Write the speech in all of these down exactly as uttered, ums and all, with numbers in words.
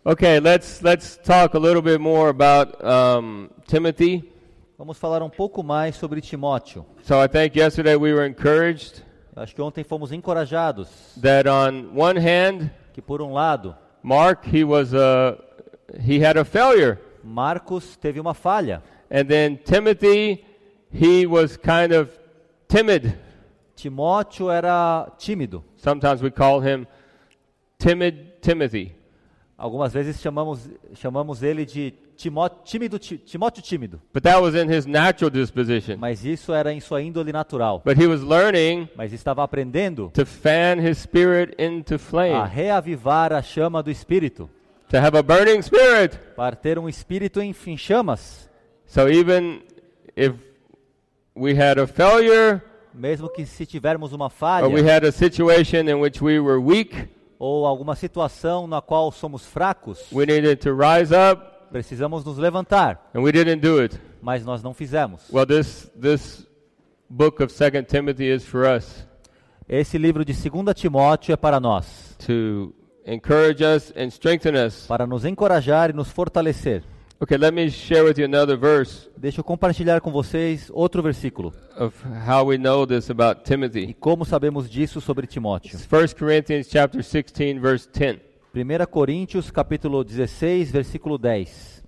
Okay, let's let's talk a little bit more about um, Timothy. Vamos falar um pouco mais sobre Timóteo. So I think yesterday we were encouraged Acho que ontem fomos encorajados that on one hand, que por um lado, Mark he was a he had a failure, Marcos teve uma falha. and then Timothy he was kind of timid. Timóteo era tímido. Sometimes we call him timid Timothy. Algumas vezes chamamos chamamos ele de Timó, tímido, ti, Timóteo tímido. But that was in his natural disposition. Mas isso era em sua índole natural. But he was learning Mas estava aprendendo to fan his spirit into a flame, reavivar a chama do Espírito, to have a burning spirit. para ter um espírito em, em chamas. So even if we had a failure, Mesmo que se tivermos uma or we falha had a situation in which we were weak, ou alguma situação na qual somos fracos, we needed to rise up, precisamos nos levantar. and we didn't do it. Mas nós não fizemos. Well, this this book of Second Timothy is for us Esse livro de Segunda Timóteo é para nós, to encourage us and strengthen us. para nos encorajar e nos fortalecer. Okay, let me share with you another verse Deixa eu compartilhar com vocês outro versículo. of how we know this about E Timothy. como sabemos disso sobre Timóteo. It's First Corinthians chapter sixteen, verse ten. primeira Coríntios, capítulo dezesseis, versículo dez.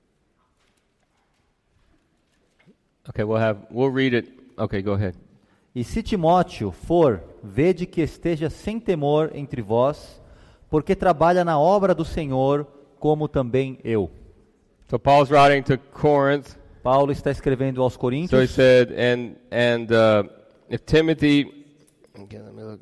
Okay, we'll have we'll read it. Okay, go ahead. E se Timóteo for, vede que esteja sem temor entre vós, porque trabalha na obra do Senhor, como também eu. So Paul's writing to Corinth. Paulo está escrevendo aos So he Coríntios. said, and and uh, if Timothy, okay, let me look.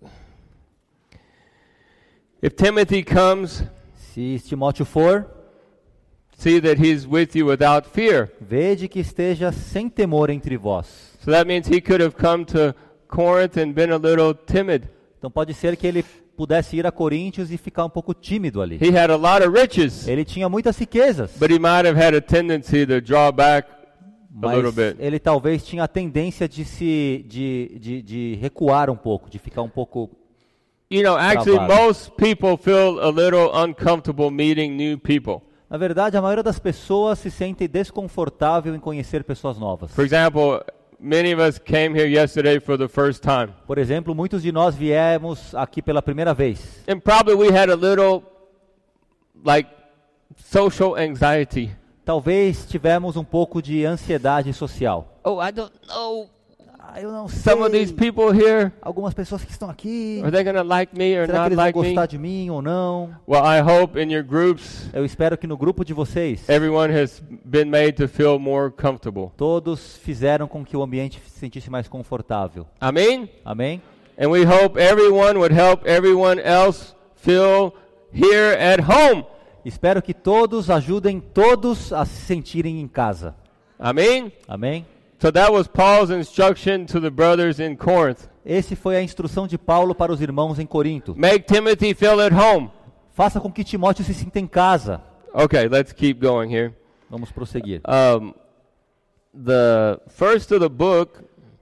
If Timothy comes, Se Timóteo for, see that he's with you without fear. vede que esteja sem temor entre vós. So that means he could have come to Corinth and been a little timid. Então pode ser que ele pudesse ir a Coríntios e ficar um pouco tímido ali. He had a lot of riches, Ele tinha muitas riquezas, but he might have had a tendency to draw back a little mas bit. ele talvez tinha a tendência de se de, de, de recuar um pouco, de ficar um pouco. You know, actually, Travado. most people feel a little uncomfortable meeting new people. Na verdade, a maioria das pessoas se sente desconfortável em conhecer pessoas novas. For example, many of us came here yesterday for the first time. Por exemplo, muitos de nós viemos aqui pela primeira vez. And probably we had a little, like, social anxiety. Talvez tivemos um pouco de ansiedade social. Oh, I don't know. Ah, eu não sei. Some of these people here, Algumas pessoas que estão aqui, are they going to like me or será que not eles vão like me? gostar de mim ou não? Well, I hope in your groups, Eu espero que no grupo de vocês, everyone has been made to feel more comfortable. todos fizeram com que o ambiente se sentisse mais confortável. Amen? Amém? And we hope everyone would help everyone else feel here at home. Espero que todos ajudem todos a se sentirem em casa. Amen? Amém? So that was Paul's instruction to the brothers in Corinth. Esse foi a instrução de Paulo para os irmãos em Corinto. Make Timothy feel at home. Faça com que Timóteo se sinta em casa. Okay, let's keep going here. Vamos prosseguir. Um, the first of the book,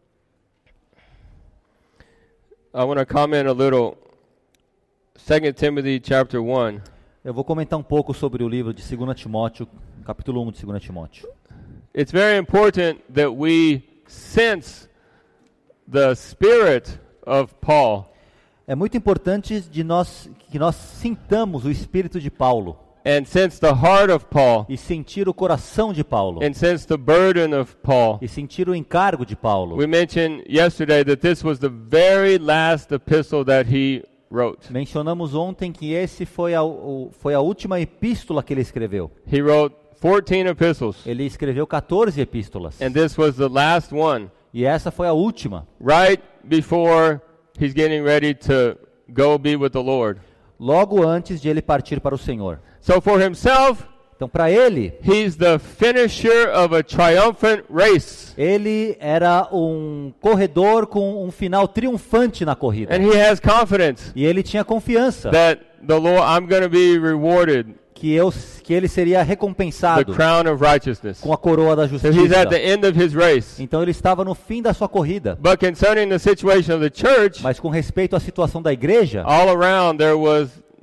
I want to comment a little. Second Timothy chapter one. Eu vou comentar um pouco sobre o livro de Segunda Timóteo, capítulo um de Segunda Timóteo. It's very important that we sense the spirit of Paul. É muito importante de nós que nós sintamos o espírito de Paulo And sense the heart of Paul. e sentir o coração de Paulo And sense the burden of Paul. e sentir o encargo de Paulo. We mentioned yesterday that this was the very last epistle that he wrote. Mencionamos ontem que esse foi a, o, foi a última epístola que ele escreveu. He wrote fourteen epistles. Ele escreveu quatorze epístolas. And this was the last one, E essa foi a última, right before he's getting ready to go be with the Lord. logo antes de ele partir para o Senhor. So for himself, Então, para ele, he's the finisher of a triumphant race. ele era um corredor com um final triunfante na corrida. And he has confidence E ele tinha confiança that the Lord, I'm going to be rewarded que, eu, que ele seria the recompensado crown of righteousness. com a coroa da So he's at the justiça. end of his race. Então ele estava no fim da sua corrida. But concerning the situation of the church, Mas com respeito à situação da igreja, all around there was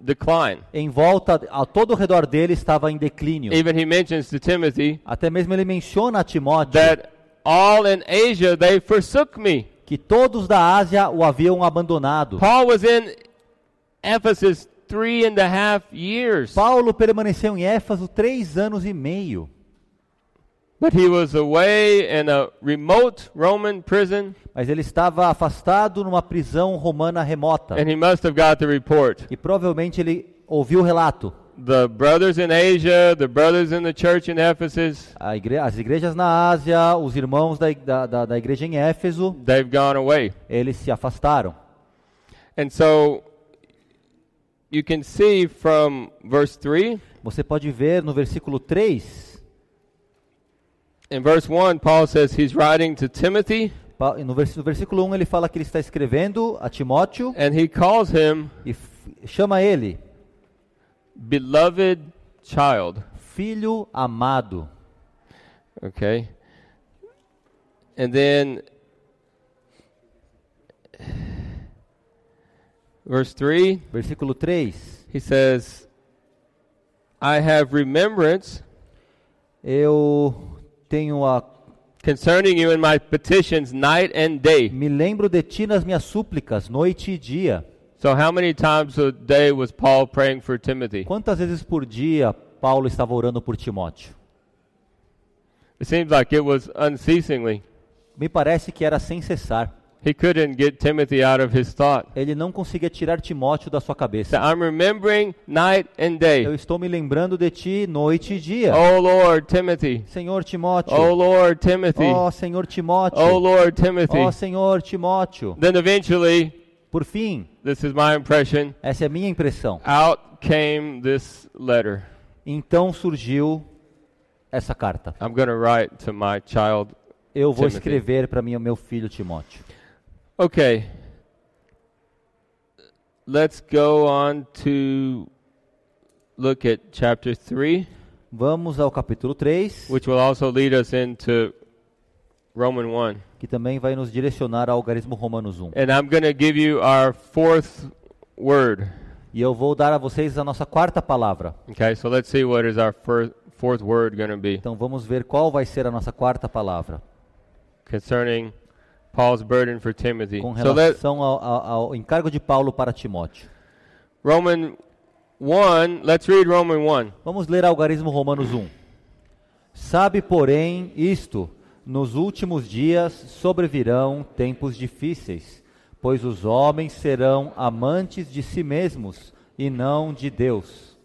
decline. Em volta, a todo o redor dele estava em declínio. Even he mentions to Timothy Até mesmo ele menciona a Timóteo that all in Asia they forsook me. que todos da Ásia o haviam abandonado. Paul was in Ephesus three and a half years. Paulo permaneceu em Éfeso três anos e meio. But he was away in a remote Roman prison, Mas ele estava afastado numa prisão romana remota. and he must have got the report. E provavelmente ele ouviu o relato. The brothers in Asia, the brothers in the church in Ephesus, A igre- as igrejas na Ásia, os irmãos da, da, da, da igreja em Éfeso, they've gone away. eles se afastaram. And so you can see from verse three, Você pode ver no versículo três, in verse one, Paul says he's writing to Timothy, pa- no vers- no versículo um ele fala que ele está escrevendo a Timóteo and he calls him e f- chama ele beloved child. filho amado. Okay? And then verse three, Versículo três, he says, I have remembrance eu tenho a concerning you in my petitions night and day. me lembro de ti nas minhas súplicas noite e dia. So how many times a day was Paul praying for Timothy? Quantas vezes por dia Paulo estava orando por Timóteo? It seems like it was unceasingly. Me parece que era sem cessar. He couldn't get Timothy out of his thought. Ele não conseguia tirar Timóteo da sua So cabeça. I'm remembering night and day. Eu estou me lembrando de ti noite e dia. Oh Lord, Timothy. Senhor Timóteo. Oh Lord, Timothy. Ó Senhor Timóteo. Oh Lord, Timothy. Ó Senhor Timóteo. Then eventually, Por fim, this is my impression, essa é a minha impressão. out came this letter. Então surgiu essa carta. I'm going to write to my child. Eu vou Timothy. escrever para mim, meu filho Timóteo. Okay. Let's go on to look at chapter three, Vamos ao capítulo três, which will also lead us into Roman one. que também vai nos direcionar ao algarismo Romanos um. And I'm going to give you our fourth word. E eu vou dar a vocês a nossa quarta palavra. Okay, so let's see what is our fir- fourth word going to be Então vamos ver qual vai ser a nossa quarta palavra concerning Paul's burden for Timothy. com So let relação ao, ao, ao encargo de Paulo para Timóteo. Roman one, let's read Roman one. Vamos ler algarismo Romanos um. Sabe, porém, isto, nos últimos dias sobrevirão tempos difíceis, pois os homens serão amantes de si mesmos e não de Deus.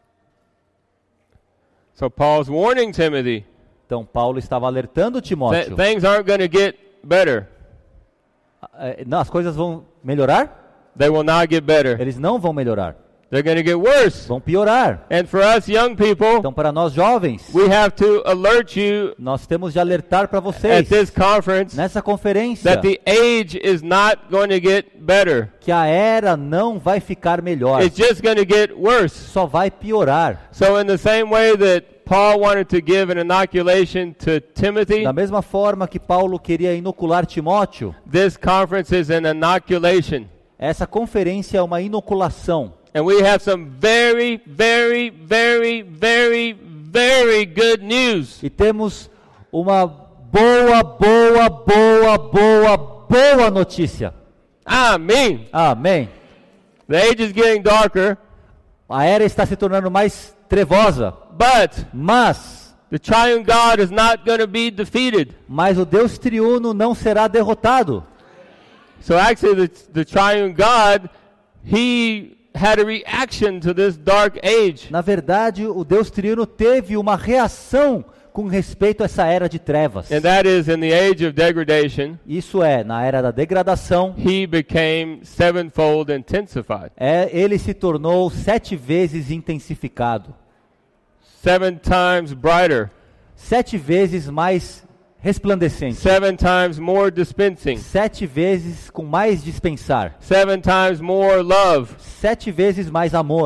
So Paul's warning Timothy, Então Paulo estava alertando th- Timóteo. things aren't going to get better. Eh, não, as coisas vão melhorar? They will not get better. Eles não vão melhorar, They're going to get worse. vão piorar. And for us young people, Então para nós jovens, we have to alert you nós temos de alertar para at vocês this conference nessa conferência that the age is not going to get better. que a era não vai ficar melhor, It's just going to get worse. só vai piorar. So in the same way that Paul wanted to give an inoculation to Timothy, Da mesma forma que Paulo queria inocular Timóteo, this conference is an inoculation. essa conferência é uma inoculação. And we have some very, very, very, very, very good news. E temos uma boa, boa, boa, boa, boa notícia. Amen. Amém. The age is getting darker, A era está se tornando mais trevosa, but mas, the triune God is not going to be defeated. mas o Deus triuno não será derrotado. So actually the, the triune God, he had a reaction to this dark age. Na verdade, o Deus triuno teve uma reação com respeito a essa era de trevas. And that is in the age of degradation, Isso é, na era da degradação, he became sevenfold intensified. é, ele se tornou sete vezes intensificado, Seven times brighter, sete vezes mais resplandecente, seven times more dispensing, sete vezes com mais dispensar, seven times more love. sete vezes mais amor.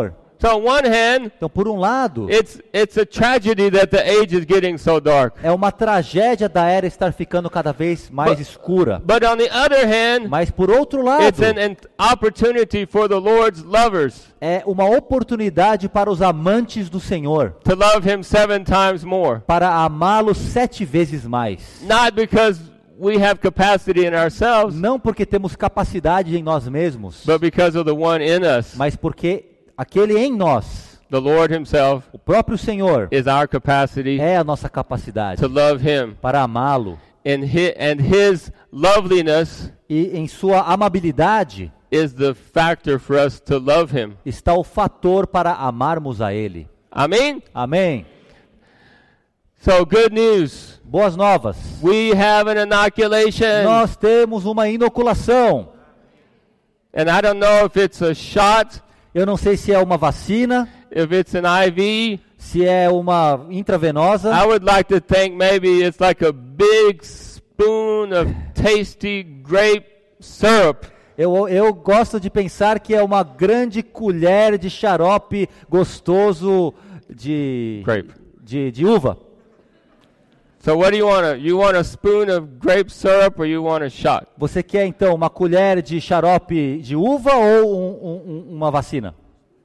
So on one hand, Então, por um lado, it's it's a tragedy that the age is getting so dark. é uma tragédia da era estar ficando cada vez mais But- escura. But on the other hand, Mas por outro lado, it's an, an opportunity for the Lord's lovers é uma oportunidade para os amantes do Senhor, to love him seven times more. para amá-lo sete vezes mais. Not because we have capacity in ourselves, Não porque temos capacidade em nós mesmos, but because of the one in us. mas porque aquele em nós, The Lord himself o próprio Senhor, is our capacity é a nossa capacidade to love him. para amá-lo. And his, and his loveliness E em sua amabilidade is the factor for us to love him. está o fator para amarmos a Ele. Amen? Amém? So good news. Boas novas. We have an inoculation. Nós temos uma inoculação. And I don't know if it's a shot, Eu não sei se é uma vacina, if it's an I V. se é uma intravenosa. I would like to think maybe it's like a big spoon of tasty grape syrup. Eu, eu gosto de pensar que é uma grande colher de xarope gostoso de, Grape. de, de uva. So what do you want? You want a spoon of grape syrup or you want a shot? Você quer então uma colher de xarope de uva ou um- um- um- uma vacina?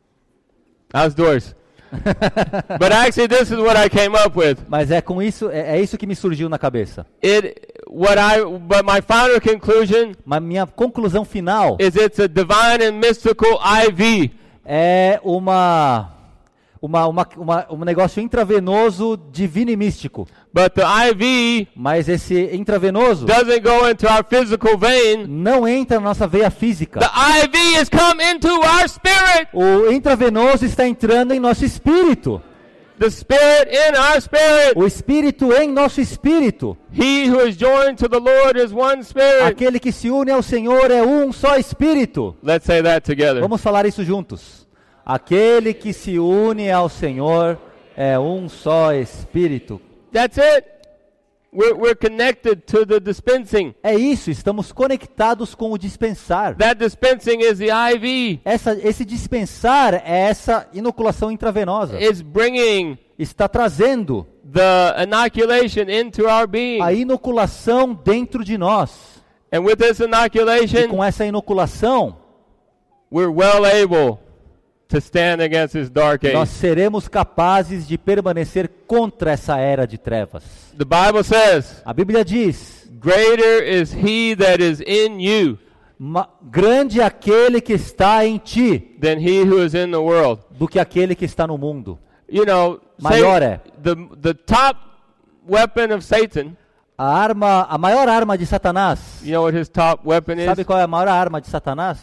As doors. But actually this is what I came up with. Mas é com isso, é, é isso que me surgiu na cabeça. It what I but my final conclusion Mas minha conclusão final is it's a divine and mystical I V. é uma, uma, uma, uma, um negócio intravenoso divino e místico. But the I V Mas esse intravenoso doesn't go into our physical vein. não entra na nossa veia física. The I V has come into our spirit. O intravenoso está entrando em nosso espírito. The spirit in our spirit. O espírito em nosso espírito. He who is joined to the Lord is one spirit. Aquele que se une ao Senhor é um só espírito. Let's say that together. Vamos falar isso juntos. Aquele que se une ao Senhor é um só espírito. That's it. We're, we're connected to the dispensing. É isso, estamos conectados com o dispensar. That dispensing is the I V. Essa, esse dispensar é essa inoculação intravenosa. It's bringing Está trazendo the inoculation into our being. a inoculação dentro de nós. And with this E inoculation, com essa inoculação, we're well able to stand against this dark age. nós seremos capazes de permanecer contra essa era de trevas. The Bible says, A Bíblia diz: greater is he that is in you "Ma- grande é aquele que está em ti than he who is in the world. do que aquele que está no mundo." You know, Maior Satan- é. the, the top weapon of Satan, A arma, a maior arma de Satanás, you know what his top weapon sabe is? qual é a maior arma de Satanás?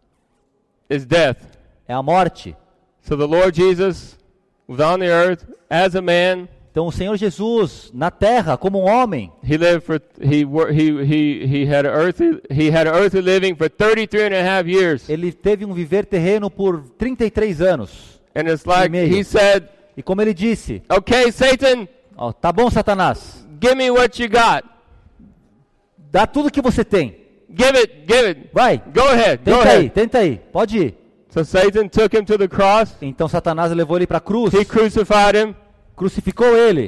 Is death. É a morte. So the Lord Jesus was on the earth as a man. Então o Senhor Jesus, na terra, como um homem, He lived for he wor- he he he had a earthly he had a earthly living for thirty-three and a half years. ele teve um viver terreno por trinta e três anos. And it's like meio. he said, E como ele disse: "Okay, Satan, ó, tá bom, Satanás, give me what you got. dá tudo que você tem. Give it, give it. Vai, Go ahead. Go tenta aí, ahead." tenta aí, pode ir. So Satan took him to the cross. Então Satanás levou ele para a cruz, He crucified him. crucificou ele.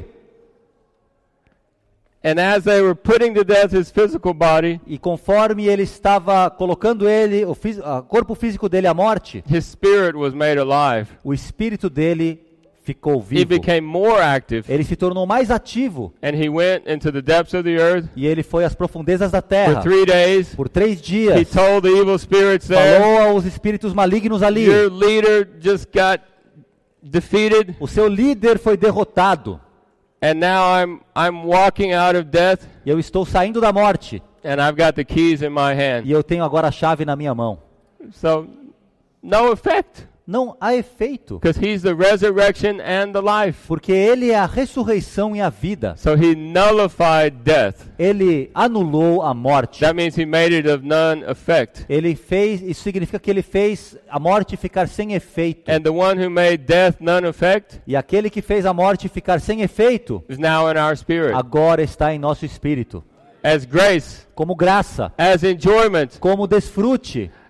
And as they were putting to death his physical body, E conforme ele estava colocando ele, o fí- o corpo físico dele à morte, his spirit was made alive. o espírito dele ficou He vivo. became more active. Ele se tornou mais ativo And he went into the depths of the earth e ele foi às profundezas da for terra three days. por três He dias. told the evil spirits there, Falou aos espíritos malignos ali. your leader just got defeated, O seu líder foi derrotado and now I'm I'm walking out of death, e eu estou saindo da morte and I've got the keys in my hand. e eu tenho agora a chave na minha mão. So, no effect, Não há efeito, because he's the resurrection and the life. porque ele é a ressurreição e a vida. So he nullified death. Ele anulou a morte. That means he made it of none effect. Ele fez, isso significa que ele fez a morte ficar sem efeito. And the one who made death none effect E aquele que fez a morte ficar sem efeito, is now in our spirit. agora está em nosso espírito. As grace, Como graça, as enjoyment. como desfrute.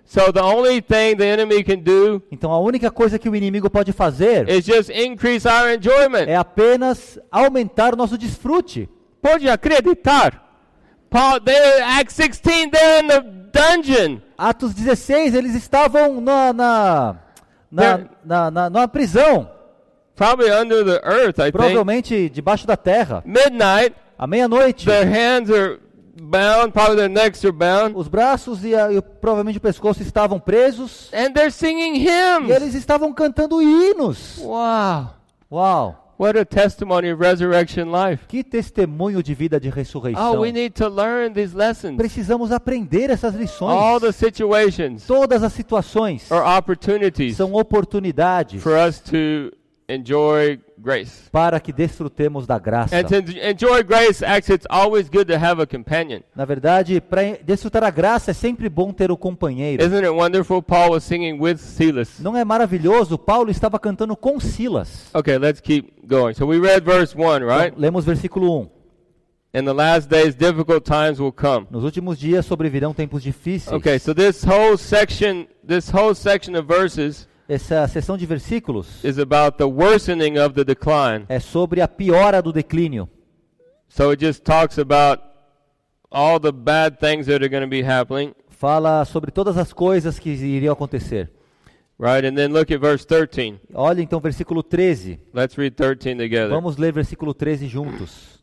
So the only thing the enemy can do Então a única coisa que o inimigo pode fazer is just increase our enjoyment. é apenas aumentar o nosso desfrute. Pode acreditar. Paul, they Acts sixteen, they're in the dungeon. Atos dezesseis, eles estavam na, na, na, They're- na, na, numa prisão, Probably under the earth, I think. provavelmente debaixo da terra. Midnight, À meia-noite, their hands are bound, probably their necks are bound, os braços e, a, e provavelmente o pescoço estavam presos. and they're singing E hymns. eles estavam cantando hinos. Wow. Uau! What a testimony of resurrection life. Que testemunho de vida de ressurreição. Oh, we need to learn these lessons. Precisamos aprender essas lições. All the situations Todas as situações are opportunities são oportunidades for us to enjoy grace. para que desfrutemos da graça. And to enjoy grace, actually, it's always good to have a companion. Na verdade, para desfrutar a graça é sempre bom ter o companheiro. Isn't it wonderful? Paul was singing with Silas. Não é maravilhoso? Paulo estava cantando com Silas. Okay, let's keep going. So we read verse one, right? Então, lemos versículo um. In the last days, difficult times will come. Nos últimos dias sobrevirão tempos difíceis. Okay, so this whole section, this whole section of verses Essa seção de versículos is about the worsening of the decline. é sobre a piora do declínio. So it just talks about all the bad things that are going to be happening, Fala sobre todas as coisas que iriam acontecer. right? And then look at verse thirteen. Olha então versículo treze. Let's read thirteen together. Vamos ler versículo treze juntos.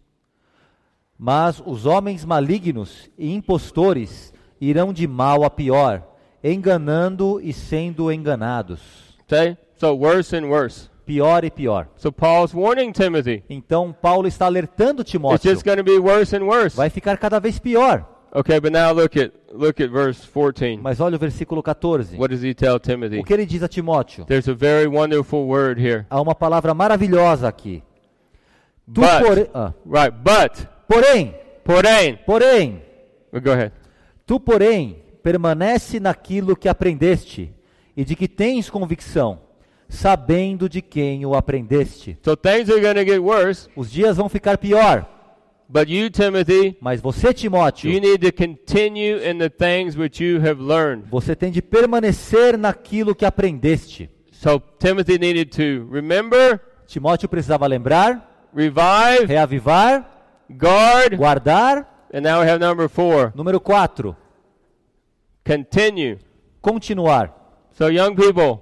Mas os homens malignos e impostores irão de mal a pior, enganando e sendo enganados. Okay? So worse and worse. Pior e pior. So Paul's warning Timothy. Então Paulo está alertando It's Timóteo. just going to be worse and worse. Vai ficar cada vez pior. Okay, but now look at look at verse fourteen. Mas olha o versículo catorze. What does he tell Timothy? O que ele diz a Timóteo? There's a very wonderful word here. Há uma palavra maravilhosa aqui. Tu, But, pore- ah. right, but, Porém, porém, porém, go ahead. tu, porém, permanece naquilo que aprendeste e de que tens convicção, sabendo de quem o aprendeste. So things are going to get worse, Os dias vão ficar pior, but you, Timothy, mas você, Timóteo, you need to continue in the things which you have learned. você tem de permanecer naquilo que aprendeste. So Timothy needed to remember, Timóteo precisava lembrar, revive, reavivar, guard, guardar. and now we have number four, Número quatro, continue. continuar. So young people,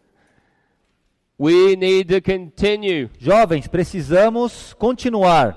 we need to continue Jovens, precisamos continuar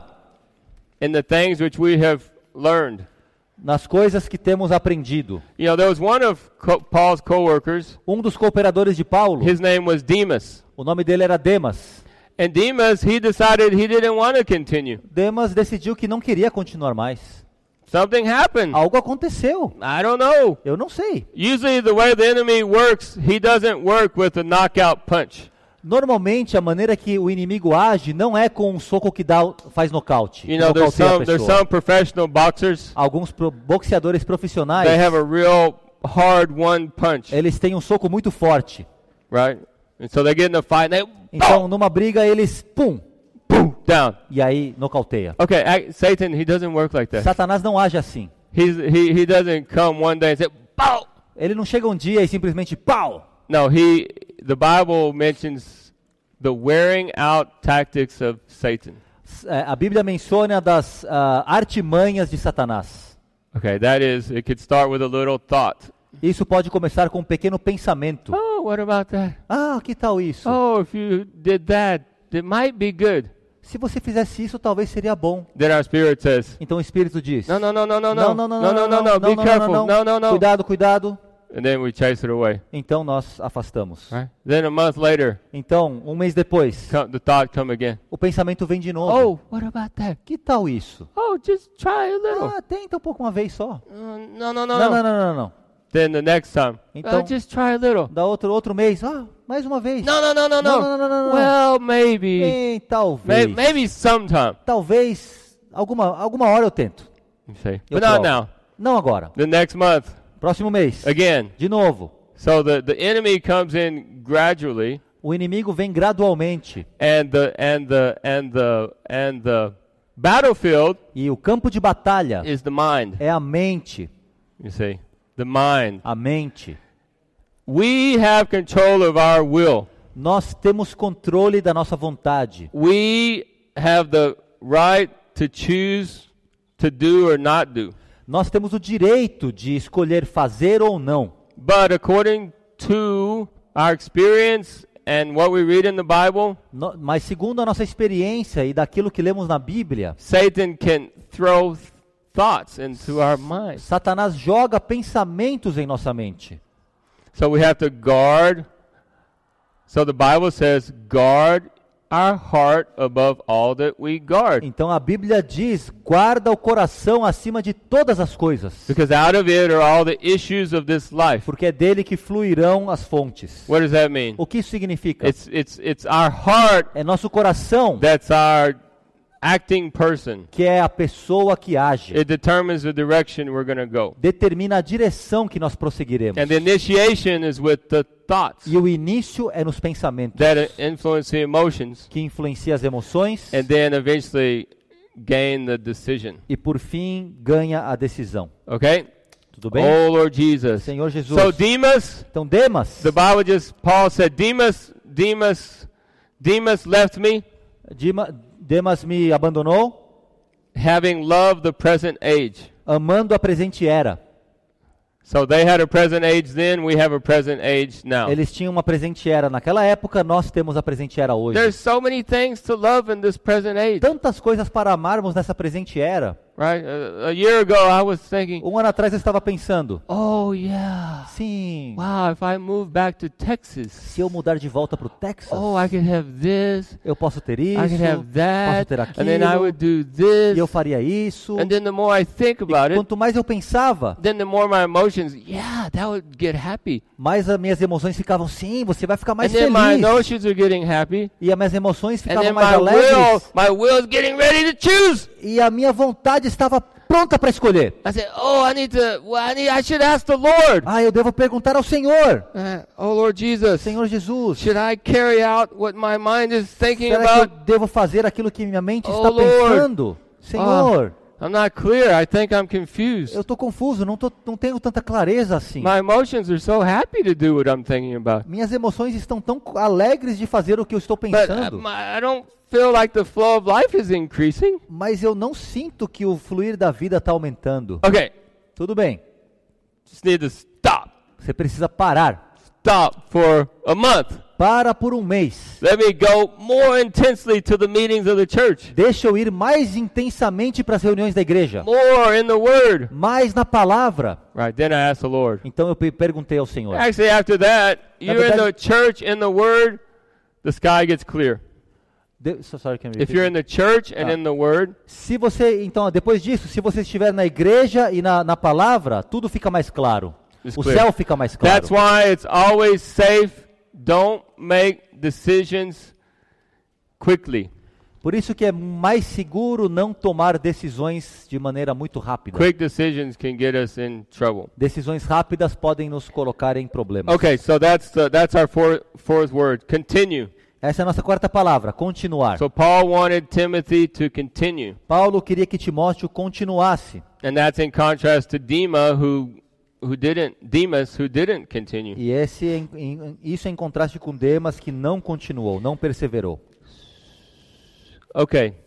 in the things which we have learned. nas coisas que temos aprendido. You know, there was one of co- Paul's co-workers. Um dos cooperadores de Paulo, His name was Demas. o nome dele era Demas. And Demas, he decided he didn't want to continue. Demas decidiu que não queria continuar mais. Something happened. Algo aconteceu. I don't know. Eu não sei. Usually the way the enemy works, he doesn't work with a knockout punch. Normalmente a maneira que o inimigo age não é com um soco que dá, faz nocaute. You know, there's nocauteia a some there's pessoa. some professional boxers. Alguns pro- boxeadores profissionais, They have a real hard one punch, eles têm um soco muito forte. right? And so they get in a fight and they Então, numa briga, eles pum, boom, down. e aí nocauteia. Okay, I, Satan, he doesn't work like that. Satanás não age assim. He's, he he doesn't come one day and say, "Bow." Ele não chega um dia e simplesmente pau. No, he. The Bible mentions the wearing out tactics of Satan. É, a Bíblia menciona das ah, artimanhas de Satanás. Okay, that is, it could start with a little thought. Isso pode começar com um pequeno pensamento. Oh, what about that? Ah, que tal isso? Oh, if you did that, it might be good. Se você fizesse isso, talvez seria bom. Then our spirit says, Então o Espírito diz: no, no, no, no, no, não, no, não, não, no, no, no, no, be careful, no, no, no. Cuidado, cuidado. And then we chase it away. Então nós afastamos. Right? Then a month later, Então, um mês depois, come, the thought come again. o pensamento vem de novo. Oh, what about that? Que tal isso? Oh, just try a little. Ah, tenta um pouco uma vez só. Uh, no, no, no, Não, no. não, não, não, não. Then the next time, Então- uh, just try a little. Dá outro, outro mês. Ah, mais uma vez. No, no, no, no, Não, no. não, não, não, não. Well, maybe, Bem, talvez. maybe, maybe sometime. Talvez, alguma, alguma hora eu tento. You say, Eu but not provo. now. Não agora. The next month, Próximo mês. again. De novo. So the, the enemy comes in gradually, O inimigo vem gradualmente. and the and the and the and the battlefield E o campo de batalha is the mind. é a mente. You see, the mind. A mente. we have control of our will. Nós temos controle da nossa vontade. We have the right to choose to do or not do. Nós temos o direito de escolher fazer ou não. But according to our experience and what we read in the Bible, No, mas segundo a nossa experiência e daquilo que lemos na Bíblia, Satan can throw thoughts into our minds. Satanás joga pensamentos em nossa mente. So we have to guard. So the Bible says, guard our heart above all that we guard. Então a Bíblia diz, guarda o coração acima de todas as coisas. Because out of it are all the issues of this life. Porque é dele que fluirão as fontes. What does that mean? O que isso significa? It's, it's, it's our heart É nosso coração that's our acting person. que é a pessoa que age. It determines the direction we're going to go. Determina a direção que nós prosseguiremos. And the initiation is with the thoughts E o início é nos pensamentos, that influence the emotions que influencia as emoções and then eventually gain the decision. e por fim ganha a decisão. Okay? Tudo bem? Oh Lord Jesus. Senhor Jesus. So Demas, Então Demas, the Bible just, Paul said, Demas, Demas, Demas left me, Dima- Demas me abandonou, having loved the present age. amando a presente era. So they had a present age then, we have a present age now. Eles tinham uma presente era naquela época, nós temos a presente era hoje. There's so many things to love in this present age, Tantas coisas para amarmos nessa presente era. right? A, a year ago I was thinking, Um ano atrás eu estava pensando, oh yeah, sim, wow, if I move back to Texas, se eu mudar de volta para o Texas, oh, I could have this, eu posso ter isso, I could have posso that, ter and then I aquilo, would do e this, eu faria isso. and then the more I think E about it, quanto mais eu pensava, then the more my emotions, yeah, that would get happy. mais as minhas emoções ficavam, sim, você vai ficar mais And then my feliz. emotions are getting happy, E as minhas emoções and ficavam then mais my will, alegres. my will is getting ready to choose. E a minha vontade estava pronta para escolher. I said, oh, I need to, well, I need, I should ask the Lord. Ah, eu devo perguntar ao Senhor. Uh, oh, Lord Jesus, Senhor Jesus, should I carry out what my mind is thinking será que eu about? devo fazer aquilo que minha mente Oh, está Lord. pensando? Senhor, I'm not clear. I think I'm confused. eu estou confuso, não, tô, não tenho tanta clareza assim. My emotions are so happy to do what I'm thinking about. Minhas emoções estão tão alegres de fazer o que eu estou But pensando, uh, my, I don't feel like the flow of life is increasing. mas eu não sinto que o fluir da vida está aumentando. Okay, Tudo bem, just need to stop. você precisa parar. Stop for a month. Para por um mês. Let me go more intensely to the meetings of the church. Deixa eu ir mais intensamente para as reuniões da igreja. More in the Word. Mais na palavra. Right, then I asked the Lord. Então eu pe- perguntei ao Senhor. Actually, after that, you're in the verdade- church, in the Word, the sky gets clear. De- so sorry, can you If repeat? you're in the church and Ah. in the Word, Se você, então, depois disso, se você estiver na igreja e na, na palavra, tudo fica mais claro. It's O clear. céu fica mais claro. that's why it's always safe. Don't make decisions quickly. Por isso que é mais seguro não tomar decisões de maneira muito rápida. Quick decisions can get us in trouble. Decisões rápidas podem nos colocar em problemas. Okay, so that's the, that's our four, fourth word. Continue. Essa é a nossa quarta palavra, continuar. So Paul wanted Timothy to continue, Paulo queria que Timóteo continuasse. and that's in contrast to Dema, who who didn't Demas, who didn't continue. E esse, em- em- isso é em contraste com Demas, que não continuou, não perseverou. Okay.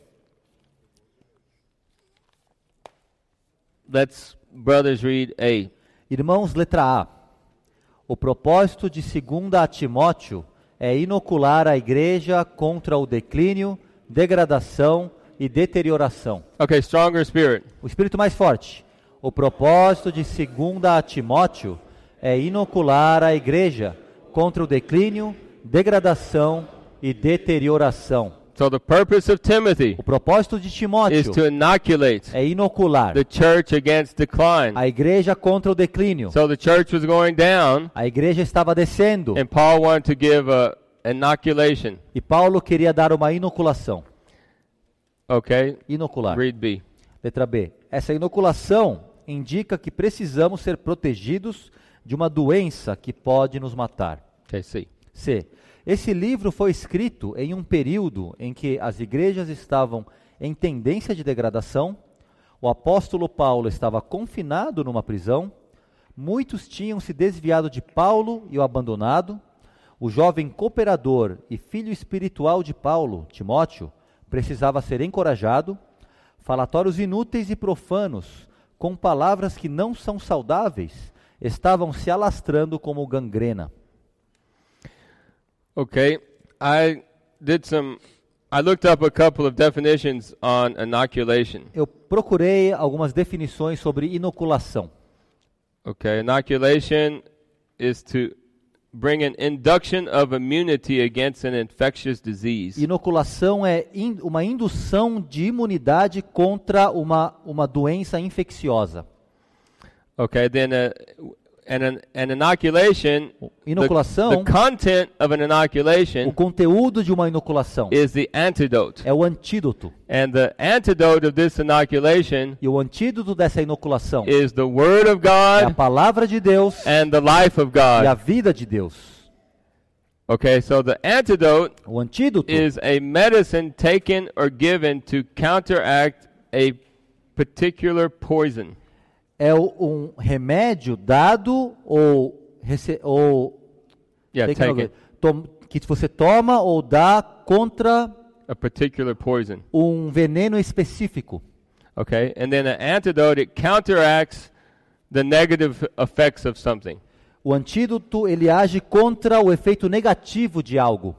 Let's brothers read A. Irmãos, letra A. O propósito de segunda a Timóteo é inocular a igreja contra o declínio, degradação e deterioração. Okay, stronger spirit. O espírito mais forte. O propósito de segunda a Timóteo é inocular a igreja contra o declínio, degradação e deterioração. So the purpose of Timothy O propósito de is Timóteo to inoculate é inocular the church against decline. a igreja contra o declínio. So the church was going down, A igreja estava descendo and Paul wanted to give a inoculation. e Paulo queria dar uma inoculação. Okay, Inocular. read B. Letra B. Essa inoculação indica que precisamos ser protegidos de uma doença que pode nos matar. Okay, C. C. Esse livro foi escrito em um período em que as igrejas estavam em tendência de degradação, o apóstolo Paulo estava confinado numa prisão, Muitos tinham se desviado de Paulo e o abandonado. O jovem cooperador e filho espiritual de Paulo, Timóteo, precisava ser encorajado. Falatórios inúteis e profanos, com palavras que não são saudáveis, estavam se alastrando como gangrena. Okay, I did some, I looked up a couple of definitions on inoculation. Eu procurei algumas definições sobre inoculação. Okay, inoculation is to bring an induction of immunity against an infectious disease. Inoculação é in, uma indução de imunidade contra uma, uma doença infecciosa. Okay, then uh, an, an inoculation, Inoculação, the, the content of an inoculation o conteúdo de uma inoculação is the antidote. é o antídoto. And the antidote of this inoculation E o antídoto dessa inoculação is the Word of é a God palavra de Deus and the life of e a God. vida de Deus. Okay, so the antidote O antídoto is a medicine taken or given to counteract a particular poison. é o- um remédio dado ou, rece- ou Yeah, taken take away, it. tom- que você toma ou dá contra A particular poison. um veneno específico. Okay, and then an antidote, it counteracts the negative effects of something. O antídoto, ele age contra o efeito negativo de algo.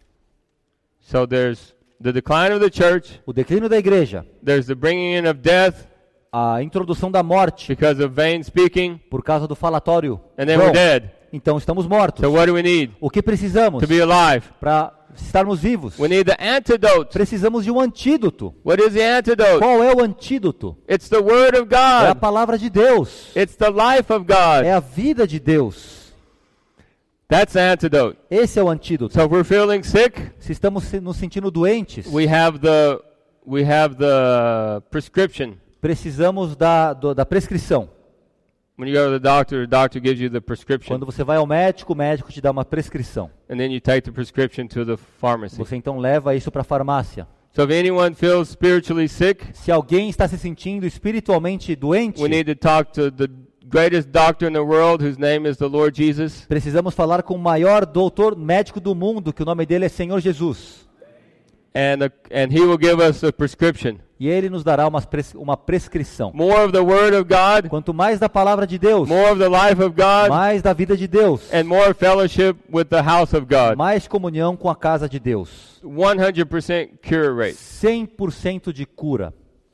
So there's the decline of the church, O declínio da igreja, there's the bringing in of death a introdução da morte because of vain speaking, por causa do falatório. and then Bom, we're dead. então estamos mortos. So what do we need? O que precisamos To be alive. para estarmos vivos? We need the antidote. Precisamos de um antídoto. What is the antidote? Qual é o antídoto? It's the Word of É a God. palavra de Deus. It's the life of God. É a vida de Deus. That's the antidote. Esse é o antídoto. So if we're feeling sick, Se estamos se- nos sentindo doentes, we have the we have the prescription. precisamos da, do- da prescrição. When you go to the doctor, the doctor gives you the prescription, Quando você vai ao médico, o médico te dá uma prescrição. and then you take the prescription to the pharmacy. Você então leva isso para a farmácia. So if anyone feels spiritually sick, Se alguém está se sentindo espiritualmente doente, we need to talk to the greatest doctor in the world, whose name is the Lord Jesus. precisamos falar com o maior doutor médico do mundo, que o nome dele é Senhor Jesus. And, the, and he will give us a prescription. E ele nos dará uma, pres- uma prescrição. More of the Word of God, Quanto mais da palavra de Deus, more of the life of God, mais da vida de Deus, and more fellowship with the house of God. mais comunhão com a casa de Deus. one hundred percent cure rate. cem por cento de cura.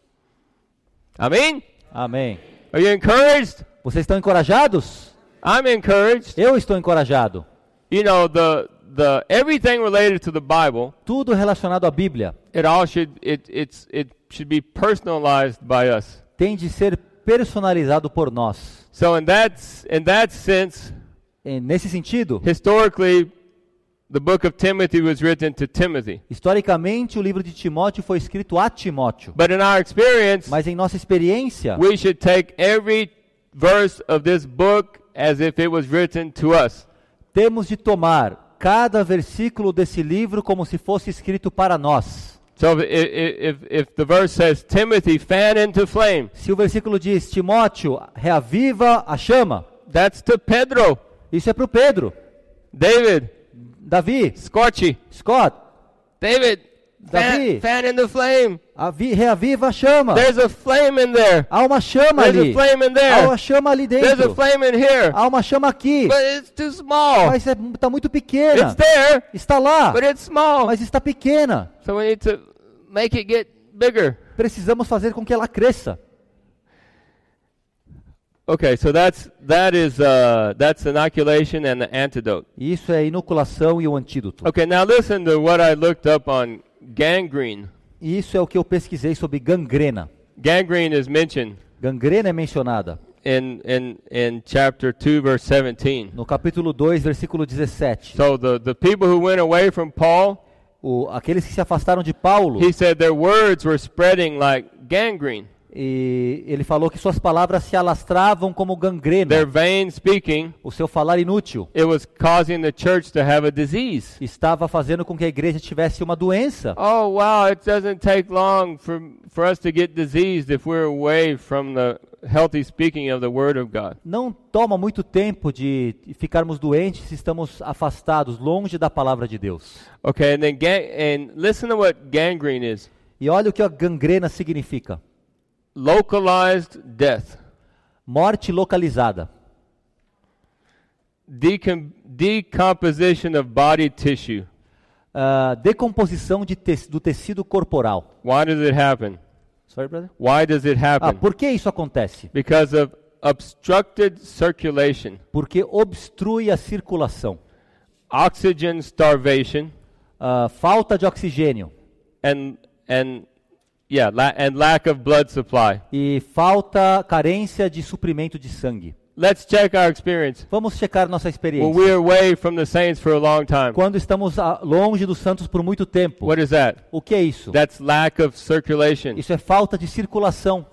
Amen? Amém. Are you encouraged? Vocês estão encorajados? I'm encouraged. Eu estou encorajado. You know, the the everything related to the Bible, Tudo relacionado à Bíblia it all should it it's it should be personalized by us. tem de ser personalizado por nós. So in that in that sense, E nesse sentido, historically, the book of Timothy was written to Timothy. historicamente, o livro de Timóteo foi escrito a Timóteo. But in our experience, Mas em nossa experiência, we should take every verse of this book as if it was written to us. temos de tomar cada versículo desse livro como se fosse escrito para nós. So if, if, if the verse says, Timothy, fan into flame, Se o versículo diz, Timóteo, reaviva a chama, that's to Pedro, isso é para o Pedro, David, Davi, Scorchy, Scott, David, Davi. fan, fan in the flame. avi, reaviva a chama. There's a flame in there. Há uma chama There's ali, a flame in há there. uma chama ali There's a dentro, flame in here. há uma chama aqui, But it's too small. mas está muito pequena, It's there, está lá, but it's small. mas está pequena. So we need to make it get bigger. Precisamos fazer com que ela cresça. Okay, so that's that is uh, that's inoculation and the antidote. Isso é inoculação e o antídoto. Okay, now listen to what I looked up on gangrene. E isso é o que eu pesquisei sobre gangrena. Gangrene is mentioned Gangrena é mencionada in in in chapter two, verse seventeen. no capítulo dois, versículo dezessete. So the the people who went away from Paul, O, aqueles que se afastaram de Paulo, he said their words were spreading like gangrene. e ele falou que suas palavras se alastravam como gangrena. Their vain speaking, O seu falar inútil it was causing the church to have a disease. estava fazendo com que a igreja tivesse uma doença. Oh wow, it doesn't take long for for us to get diseased if we're away from the healthy speaking of the Word of God. Não toma muito tempo de ficarmos doentes se estamos afastados, longe da palavra de Deus. Okay, and then gang- and listen to what gangrene is. E olha o que a gangrena significa. Localized death. Morte localizada. Decom- decomposition of body tissue. Uh, decomposição de te- do tecido corporal. Why does it happen? Sorry, brother? Why does it Ah, happen? por que isso acontece? Because of obstructed circulation, Porque obstrui a circulação. oxygen starvation, Uh, falta de oxigênio and and yeah, la- and lack of blood supply. e falta, carência de suprimento de sangue. Let's check our experience. Vamos checar nossa Well, experiência. we're away from the saints for a long time. Quando estamos ah, longe dos santos por muito tempo. What is that? O que é isso? That's lack of circulation. Isso é falta de circulação.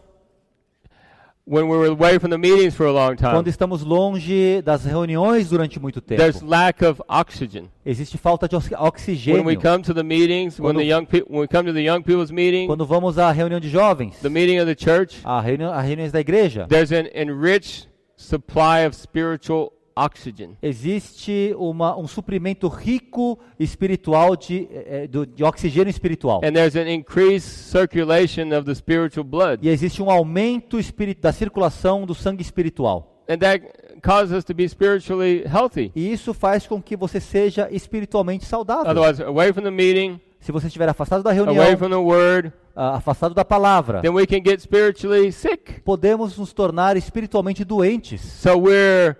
When we're away from the meetings for a long Quando time, estamos longe das reuniões durante muito there's tempo. lack of oxygen. Existe falta de ox- When we oxigênio. come to the meetings, when Quando- the young people, when we come to the young people's meeting, Quando vamos à reunião de jovens, the meeting of the church, a reunião, a reuniões da igreja, there's an enriched supply of spiritual oxygen. existe uma, um suprimento rico espiritual de, eh, do- de oxigênio espiritual. And there's an increased circulation of the spiritual blood. E existe um aumento espiri- da circulação do sangue espiritual. And that causes us to be spiritually healthy. E isso faz com que você seja espiritualmente saudável. Otherwise, away from the meeting, Se você estiver afastado da reunião, away from the word, ah, afastado da palavra, then we can get spiritually sick. podemos nos tornar espiritualmente doentes. So we're,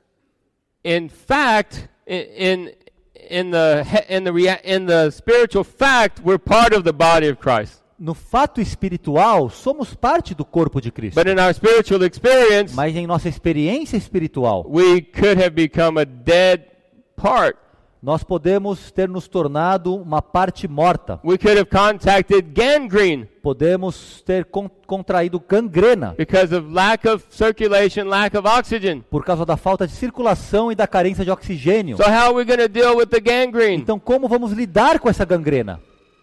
in fact, in in the he- in the rea- in the spiritual fact, we're part of the body of Christ. No fato espiritual, somos parte do corpo de Cristo. But in our spiritual experience, Mas em nossa experiência espiritual, we could have become a dead part. nós podemos ter nos tornado uma parte morta. We could have contacted gangrene Podemos ter con- contraído gangrena because of lack of circulation, lack of oxygen. por causa da falta de circulação e da carência de oxigênio. So how are we going to deal with the gangrene? Então, como vamos lidar com essa gangrena?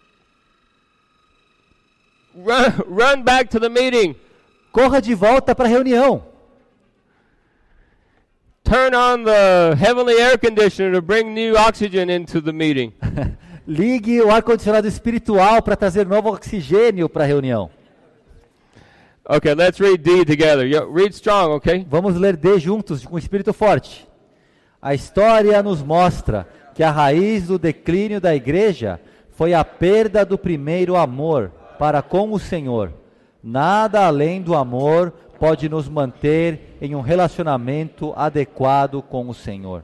Run, run back to the meeting. Corra de volta para a reunião. Turn on the heavenly air conditioner to bring new oxygen into the meeting. Ligue o ar-condicionado espiritual para trazer novo oxigênio para a reunião. Okay, let's read D together. Yo, read strong, okay? Vamos ler D juntos, com espírito forte. A história nos mostra que a raiz do declínio da igreja foi a perda do primeiro amor para com o Senhor. Nada além do amor pode nos manter em um relacionamento adequado com o Senhor.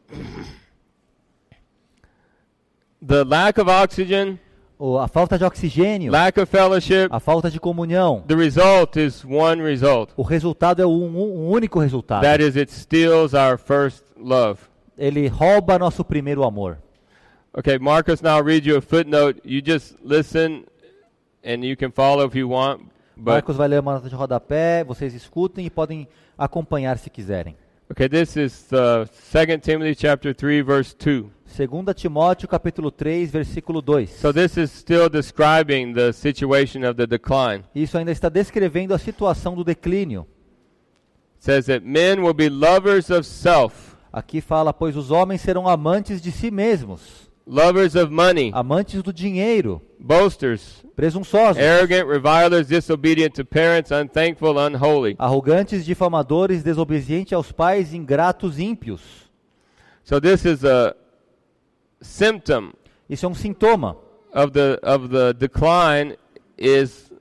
The lack of oxygen, O- A falta de oxigênio, lack of fellowship, a falta de comunhão, the result is one result. o resultado é um, um único resultado. That is, it steals our first love. Ele rouba nosso primeiro amor. Okay, Marcus now read you a footnote. You just listen and you can follow if you want. But Marcos vai ler uma nota de rodapé, vocês escutem e podem acompanhar se quiserem. okay, this is uh, Second Timothy chapter three verse two. Segundo Timóteo capítulo três, versículo dois. So this is still describing the situation of the decline. Isso ainda está descrevendo a situação do declínio. It says that men will be lovers of self, Aqui fala, pois os homens serão amantes de si mesmos, lovers of money, amantes do dinheiro, boasters, presunçosos, arrogant, revilers, disobedient to parents, unthankful, unholy. arrogantes, difamadores, desobedientes aos pais, ingratos, ímpios. So this is a symptom Isso é um sintoma of the of the decline is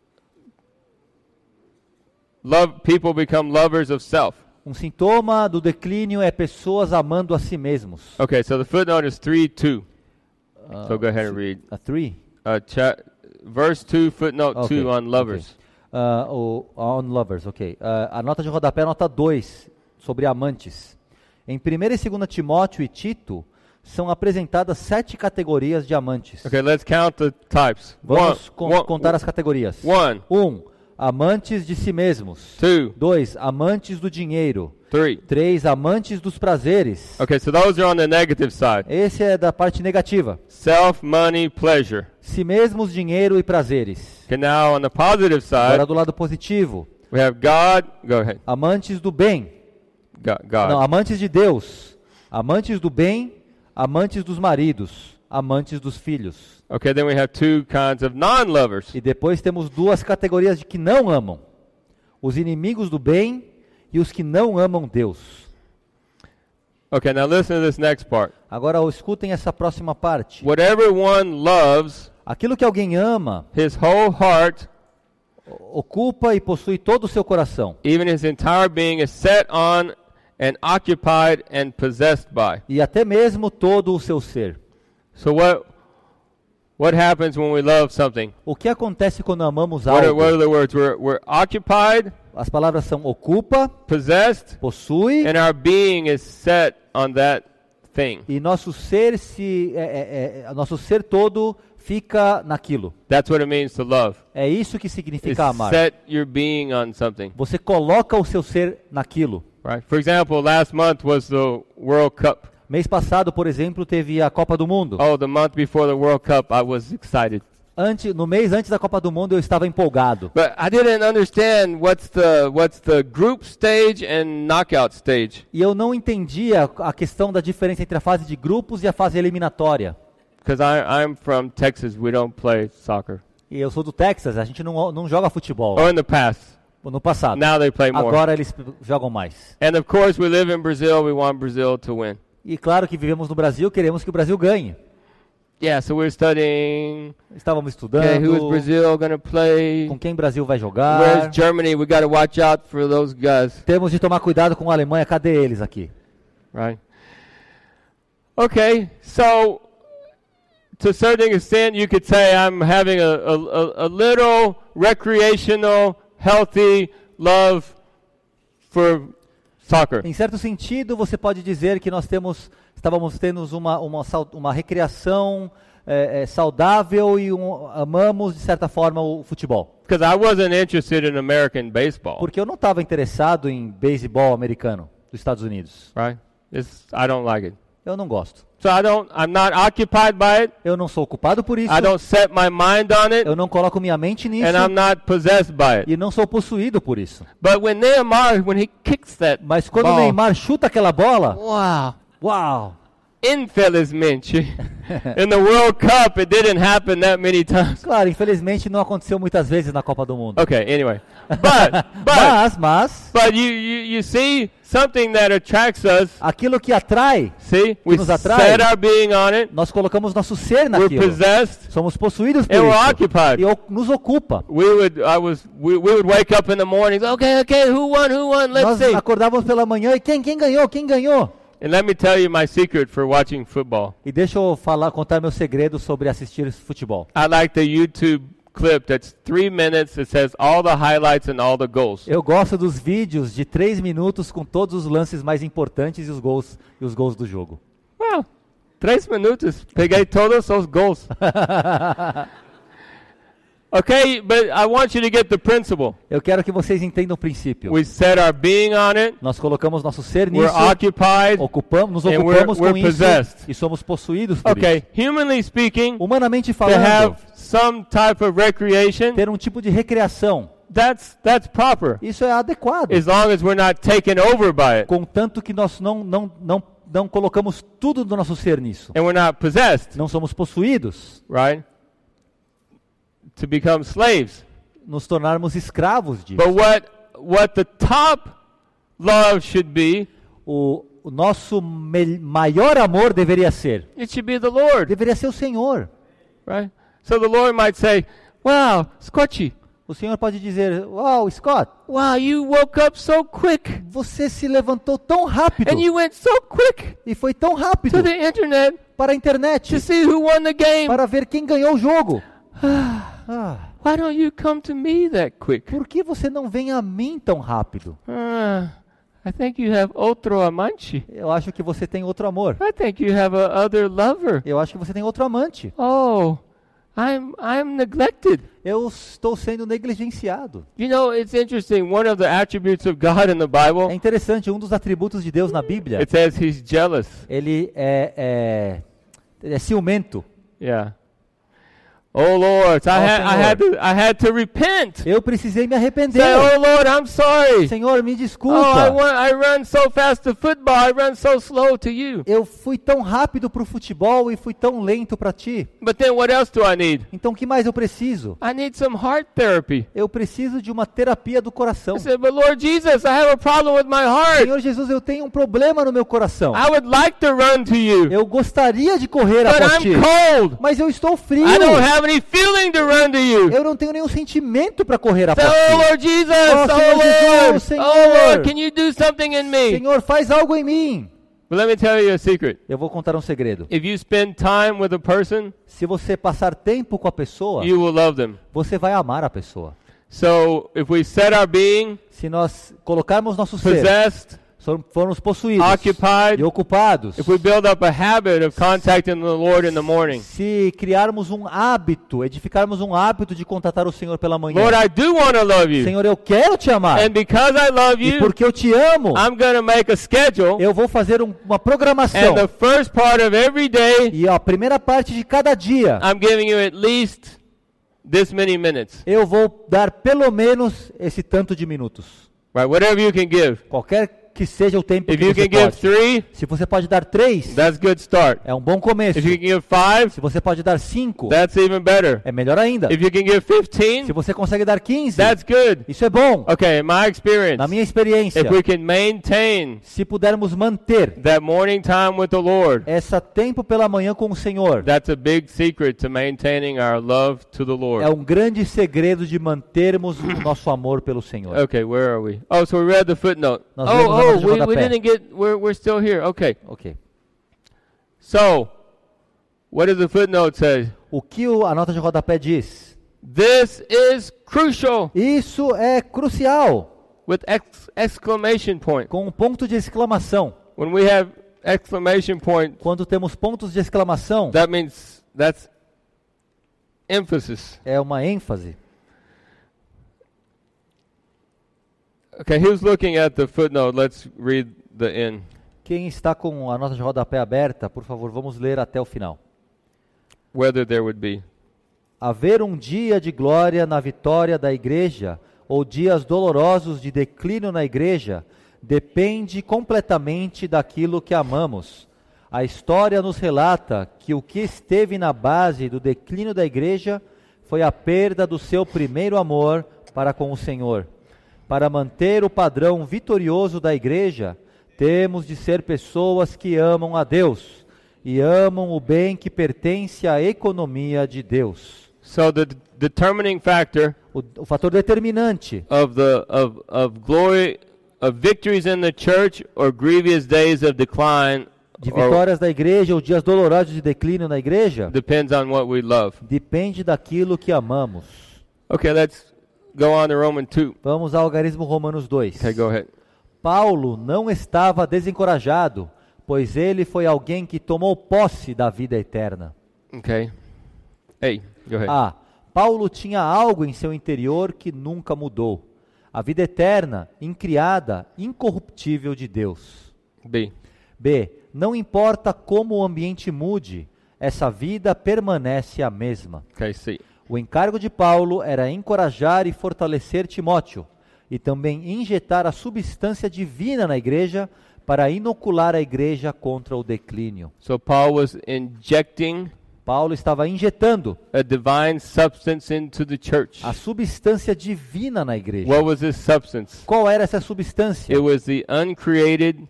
love people become lovers of self. Um sintoma do declínio é pessoas amando a si mesmos. Okay, so the footnote is three two. Uh, So go ahead and read. A three. Uh, cha- verse two, footnote Okay, two on lovers. okay. Uh, o, on lovers, ok. Uh, a nota de rodapé é a nota dois, sobre amantes. Em primeira e segunda Timóteo e Tito, são apresentadas sete categorias de amantes. Okay, let's count the types. Vamos one, con- one- contar as categorias. one, Um, amantes de si mesmos. two, Dois, amantes do dinheiro. three. Três, amantes dos prazeres. Okay, so those are on the negative side. Esse é da parte negativa. Self, money, pleasure. Si mesmos, dinheiro e prazeres. Okay, now on the positive Agora side, do lado positivo. We have God. Go ahead. Amantes do bem. God. God. Não, amantes de Deus. Amantes do bem, amantes dos maridos, amantes dos filhos. Okay, then we have two kinds of non-lovers. E depois temos duas categorias de que não amam. Os inimigos do bem e os que não amam Deus. Okay, now listen to this next part. Agora escutem essa próxima parte. Whatever one loves, Aquilo que alguém ama, his whole heart, ocupa e possui todo o seu coração. even his entire being, is set on and occupied and possessed by. E até mesmo todo o seu ser. So what what happens when we love something? O que acontece quando amamos What are, what are algo? the words? We're, we're occupied, As palavras são ocupa, possessed, possui, and our being is set on that thing. e nosso ser se é, é, é, nosso ser todo fica naquilo. That's what it means to love. É isso que Is significa amar. set your being on something, Você coloca o seu ser naquilo. right? For example, last month was the World Cup. Mês passado, por exemplo, teve a Copa do Mundo. Oh, the month before the World Cup, I was excited. Antes, no mês antes da Copa do Mundo, eu estava empolgado. But I didn't understand what's the what's the group stage and knockout stage. E eu não entendia a questão da diferença entre a fase de grupos e a fase eliminatória. Because I'm from Texas, we don't play soccer. E eu sou do Texas, a gente não, não joga futebol. Or in the past. No passado. Now they play more. Agora eles jogam mais. And of course, we live in Brazil. We want Brazil to win. E claro que vivemos no Brasil, queremos que o Brasil ganhe. Yeah, so we're studying. Estávamos Okay, who is estudando Brazil going to play? com quem o Brasil vai jogar. Where's Germany? We got to watch out for those guys, Temos de tomar cuidado com a Alemanha, cadê eles aqui? right? Okay, so to a certain extent, you could say I'm having a, a, a little recreational, healthy love for soccer. Em certo sentido, você pode dizer que nós temos, estávamos tendo uma, uma, sau- uma recreação é, é, saudável e um, amamos, de certa forma, o futebol. Because I wasn't interested in American baseball, Porque eu não estava interessado em beisebol americano dos Estados Unidos. right? It's, I don't like it. Eu não gosto. So I don't, I'm not occupied by it. Eu não sou ocupado por isso. I don't set my mind on it. Eu não coloco minha mente nisso. And I'm not possessed by it. E não sou possuído por isso. But when Neymar, when he kicks that Mas quando o ball, Neymar chuta aquela bola, wow, uau! infelizmente, in the World Cup, it didn't happen that many times. Claro, infelizmente não aconteceu muitas vezes na Copa do Mundo. Okay, anyway, but but Mas, mas, but you you you see something that attracts us. aquilo que atrai, See, we nos atrai. set our being on it. nós colocamos nosso ser We're naquilo. possessed. Somos possuídos por And we're isso. occupied. E o- nos ocupa. We would I was we, we would wake up in the mornings. Okay, okay, who won? Who won? Let's Nós see. acordávamos pela manhã e quem, quem ganhou? Quem ganhou? And let me tell you my secret for watching football. E deixa eu falar, contar meu segredo sobre assistir futebol. I like the YouTube clip that's three minutes. It says all the highlights and all the goals. Eu gosto dos vídeos de três minutos com todos os lances mais importantes e os gols e os gols do jogo. Well, três minutos. Peguei todos os gols. Okay, but I want you to get the principle. Eu quero que vocês entendam o princípio. We set our being on it. Nós colocamos nosso ser We're nisso, occupied. ocupamos, nos and ocupamos we're- com we're isso possessed. e somos possuídos por Okay, humanly speaking, isso. Humanamente to falando, have some type of recreation, ter um tipo de recreação, that's that's proper. isso é adequado. As long as we're not taken over by it Contanto que nós não, não, não, não colocamos tudo do nosso ser nisso. and we're not possessed, Não somos possuídos, right? To become slaves. nos tornarmos escravos disso. But what what the top love should be, O, o nosso me- maior amor deveria ser, it should be the Lord, deveria ser o Senhor. right? So the Lord might say, "Wow, Scotchy, O Senhor pode dizer, uau, Scott, wow, you woke up so quick você se levantou tão rápido and you went so quick e foi tão rápido to the internet para a internet to see who won the game. para ver quem ganhou o jogo. Ah, Why don't you come to me that quick?" por que você não vem a mim tão rápido? Uh, I think you have outro amante. Eu acho que você tem outro amor. I think you have a other lover. Eu acho que você tem outro amante. Oh, I'm I'm neglected. Eu estou sendo negligenciado. You know, it's interesting. One of the attributes of God in the É Bible, interessante, um dos atributos de Deus na Bíblia, it says He's jealous. ele é, é, é ciumento. Yeah. Oh Lord, I Oh, had, I had to, I had to repent. Eu precisei me arrepender. Say, oh Lord, I'm sorry. Senhor, me Oh, desculpa. I, want, I run so fast to football, I run so slow to you. Eu fui tão rápido pro futebol e fui tão lento para ti. But then what else do I need? Então o que mais eu preciso? I need some heart therapy. Eu preciso de uma terapia do coração. I said, but Lord Jesus, I have a problem with my heart. Senhor Jesus, eu tenho um problema no meu coração. I would like to run to you, Eu gostaria de correr but após I'm ti, cold. mas eu estou frio. I don't have any feeling to run to you. Eu não tenho nenhum sentimento para correr Say, após oh ti. Lord Jesus, Oh, oh Senhor Lord, Jesus, Senhor. oh Lord, can you do something in me? Senhor, faz algo em mim. But let me tell you a secret. Eu vou contar um segredo. If you spend time with a person, Se você passar tempo com a pessoa, you will love them. você vai amar a pessoa. So if we set our being Se nós colocarmos nosso ser, possessed, formos possuídos occupied, e ocupados, if we build up a habit of contacting the Lord in the morning, se criarmos um hábito, edificarmos um hábito de contatar o Senhor pela manhã. Lord, I do want to love you. Senhor, eu quero te amar. And because I love E you, porque eu te amo, I'm going to make a schedule. eu vou fazer um- uma programação. And the first part of every day, E a primeira parte de cada dia, I'm giving you at least this many minutes. eu vou dar pelo menos esse tanto de minutos. Right? Whatever you can give. Qualquer que seja o tempo If que you você can give pode. three, Se você pode dar três, that's a good start. é um bom começo. If you can give five, Se você pode dar cinco, that's even better. é melhor ainda. If you can give fifteen, Se você consegue dar quinze, that's good. isso é bom. Okay, in my experience, Na minha experiência, if we can maintain se pudermos manter that morning time with the Lord, essa tempo pela manhã com o Senhor, that's a big secret to maintaining our love to the é Lord. um grande segredo de mantermos o nosso amor pelo Senhor. Okay, where are we? Oh, so we read the footnote. Nós Oh, lemos a nota oh, de we, we rodapé. didn't get, we're, we're still here. Okay. Ok. So, what does the footnote say? O que o- a nota de rodapé diz? This is crucial Isso é crucial, with ex- exclamation point. com um ponto de exclamação. When we have exclamation point, Quando temos pontos de exclamação, that means that's emphasis. é uma ênfase. Okay, who's looking at the footnote? Let's read the end. Quem está com a nota de rodapé aberta, por favor, vamos ler até o final. Whether there would be. Haver um dia de glória na vitória da igreja ou dias dolorosos de declínio na igreja depende completamente daquilo que amamos. A história nos relata que o que esteve na base do declínio da igreja foi a perda do seu primeiro amor para com o Senhor. Para manter o padrão vitorioso da igreja, temos de ser pessoas que amam a Deus e amam o bem que pertence à economia de Deus. So the d- determining factor O, o fator determinante of the of of glory of victories in the church or grievous days of decline de or vitórias da igreja ou dias dolorosos de declínio na igreja depends on what we love. depende daquilo que amamos. Okay, let's go on to Romans two. Vamos ao algarismo Romanos dois. Okay, go ahead. Paulo não estava desencorajado, pois ele foi alguém que tomou posse da vida eterna. Okay. Hey, go ahead. A. Paulo tinha algo em seu interior que nunca mudou. A vida eterna, incriada, incorruptível de Deus. B. B. Não importa como o ambiente mude, essa vida permanece a mesma. Okay, C. O encargo de Paulo era encorajar e fortalecer Timóteo, e também injetar a substância divina na igreja para inocular a igreja contra o declínio. So Paul was injecting Paulo estava injetando a divine substance into the church. a substância divina na igreja. What was this substance? Qual era essa substância? It was the uncreated,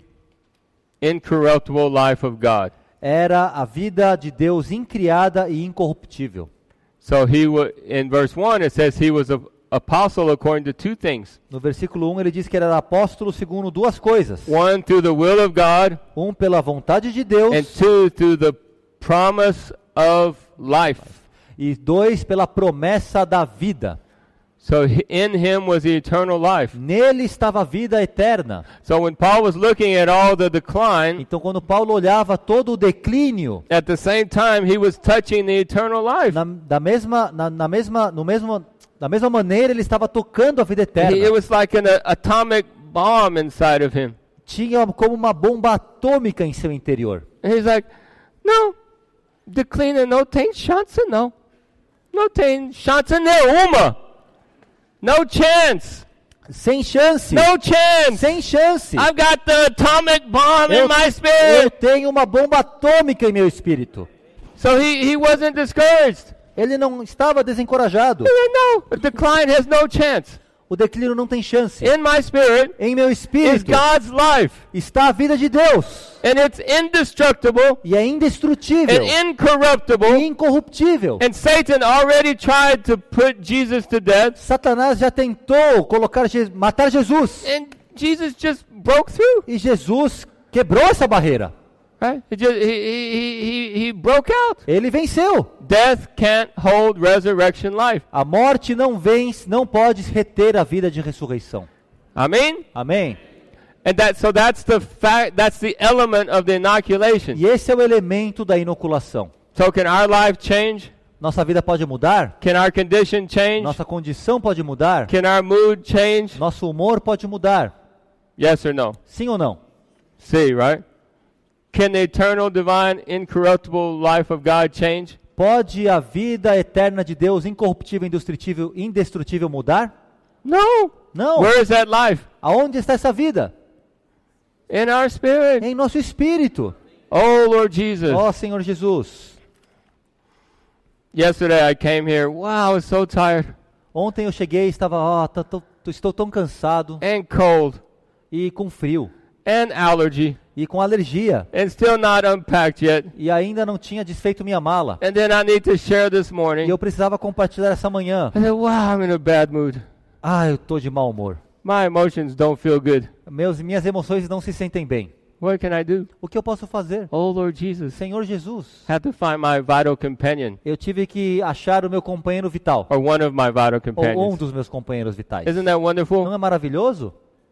incorruptible life of God. Era a vida de Deus incriada e incorruptível. So he wa in verse one it says he was a apostle according to two things. No versículo um ele diz que ele era apóstolo segundo duas coisas. One through the will of God Um pela vontade de Deus and two through the promise of life. e dois pela promessa da vida. So he- in him was the eternal life. Nele estava a vida eterna. So when Paul was looking at all the decline, Então quando Paulo olhava todo o declínio, at the same time he was touching the eternal life. na, da mesma, na, na mesma, no mesmo, da mesma maneira ele estava tocando a vida eterna. He- It was like an uh, atomic bomb inside of him. Tinha como uma bomba atômica em seu interior. And he's like, no, declining, no, tem chance, não. Não tem chance nenhuma. No chance. Sem chance. No chance. Sem chance. I've got the atomic bomb Eu, in my eu spirit. tenho uma bomba atômica em meu espírito. So he, he wasn't discouraged. Ele não estava desencorajado. He said, no, the decline has no chance. O declínio não tem chance. In my spirit Em meu is espírito God's life. está a vida de Deus. And it's indestructible E é indestrutível. and incorruptible. E incorruptível. And Satan already tried to put Jesus to death. Satanás já tentou colocar Je- matar Jesus. And Jesus just broke through. E Jesus quebrou essa barreira. Right? He, just, he, he, he, he broke out. Ele venceu. Death can't hold resurrection life. A morte não vence, não pode reter a vida de ressurreição. Amen? Amém? And that, so that's the fact, that's the element of the inoculation. E esse é o elemento da inoculação. So can our life change? Nossa vida pode mudar? Can our condition change? Nossa condição pode mudar? Can our mood change? Nosso humor pode mudar? Yes or no? Sim ou não? See, right? Can the eternal, divine, incorruptible life of God change? Pode a vida eterna de Deus, incorruptível, indestrutível, indestrutível mudar? No. Não. Where is that life? Aonde está essa vida? In our spirit. Em nosso espírito. Oh, Lord Jesus. Ó Senhor Jesus. Yesterday I came here. Wow, I was so tired Ontem eu cheguei e estava, ó, tô- tô- tô- estou tão cansado and cold e com frio and allergy e com alergia and still not unpacked yet. e ainda não tinha desfeito minha mala. And then I need to share this E morning. eu precisava compartilhar essa manhã. I said, wow, I'm in a bad mood. Ah, eu tô de mau humor. My emotions don't feel good. Meus, minhas emoções não se sentem bem. What can I do? O que eu posso fazer? Oh, Lord Jesus. Senhor Jesus, Had to find my vital companion eu tive que achar o meu companheiro vital. or one of my vital Ou um companions. dos meus companheiros vitais. Isn't that wonderful? Não é maravilhoso?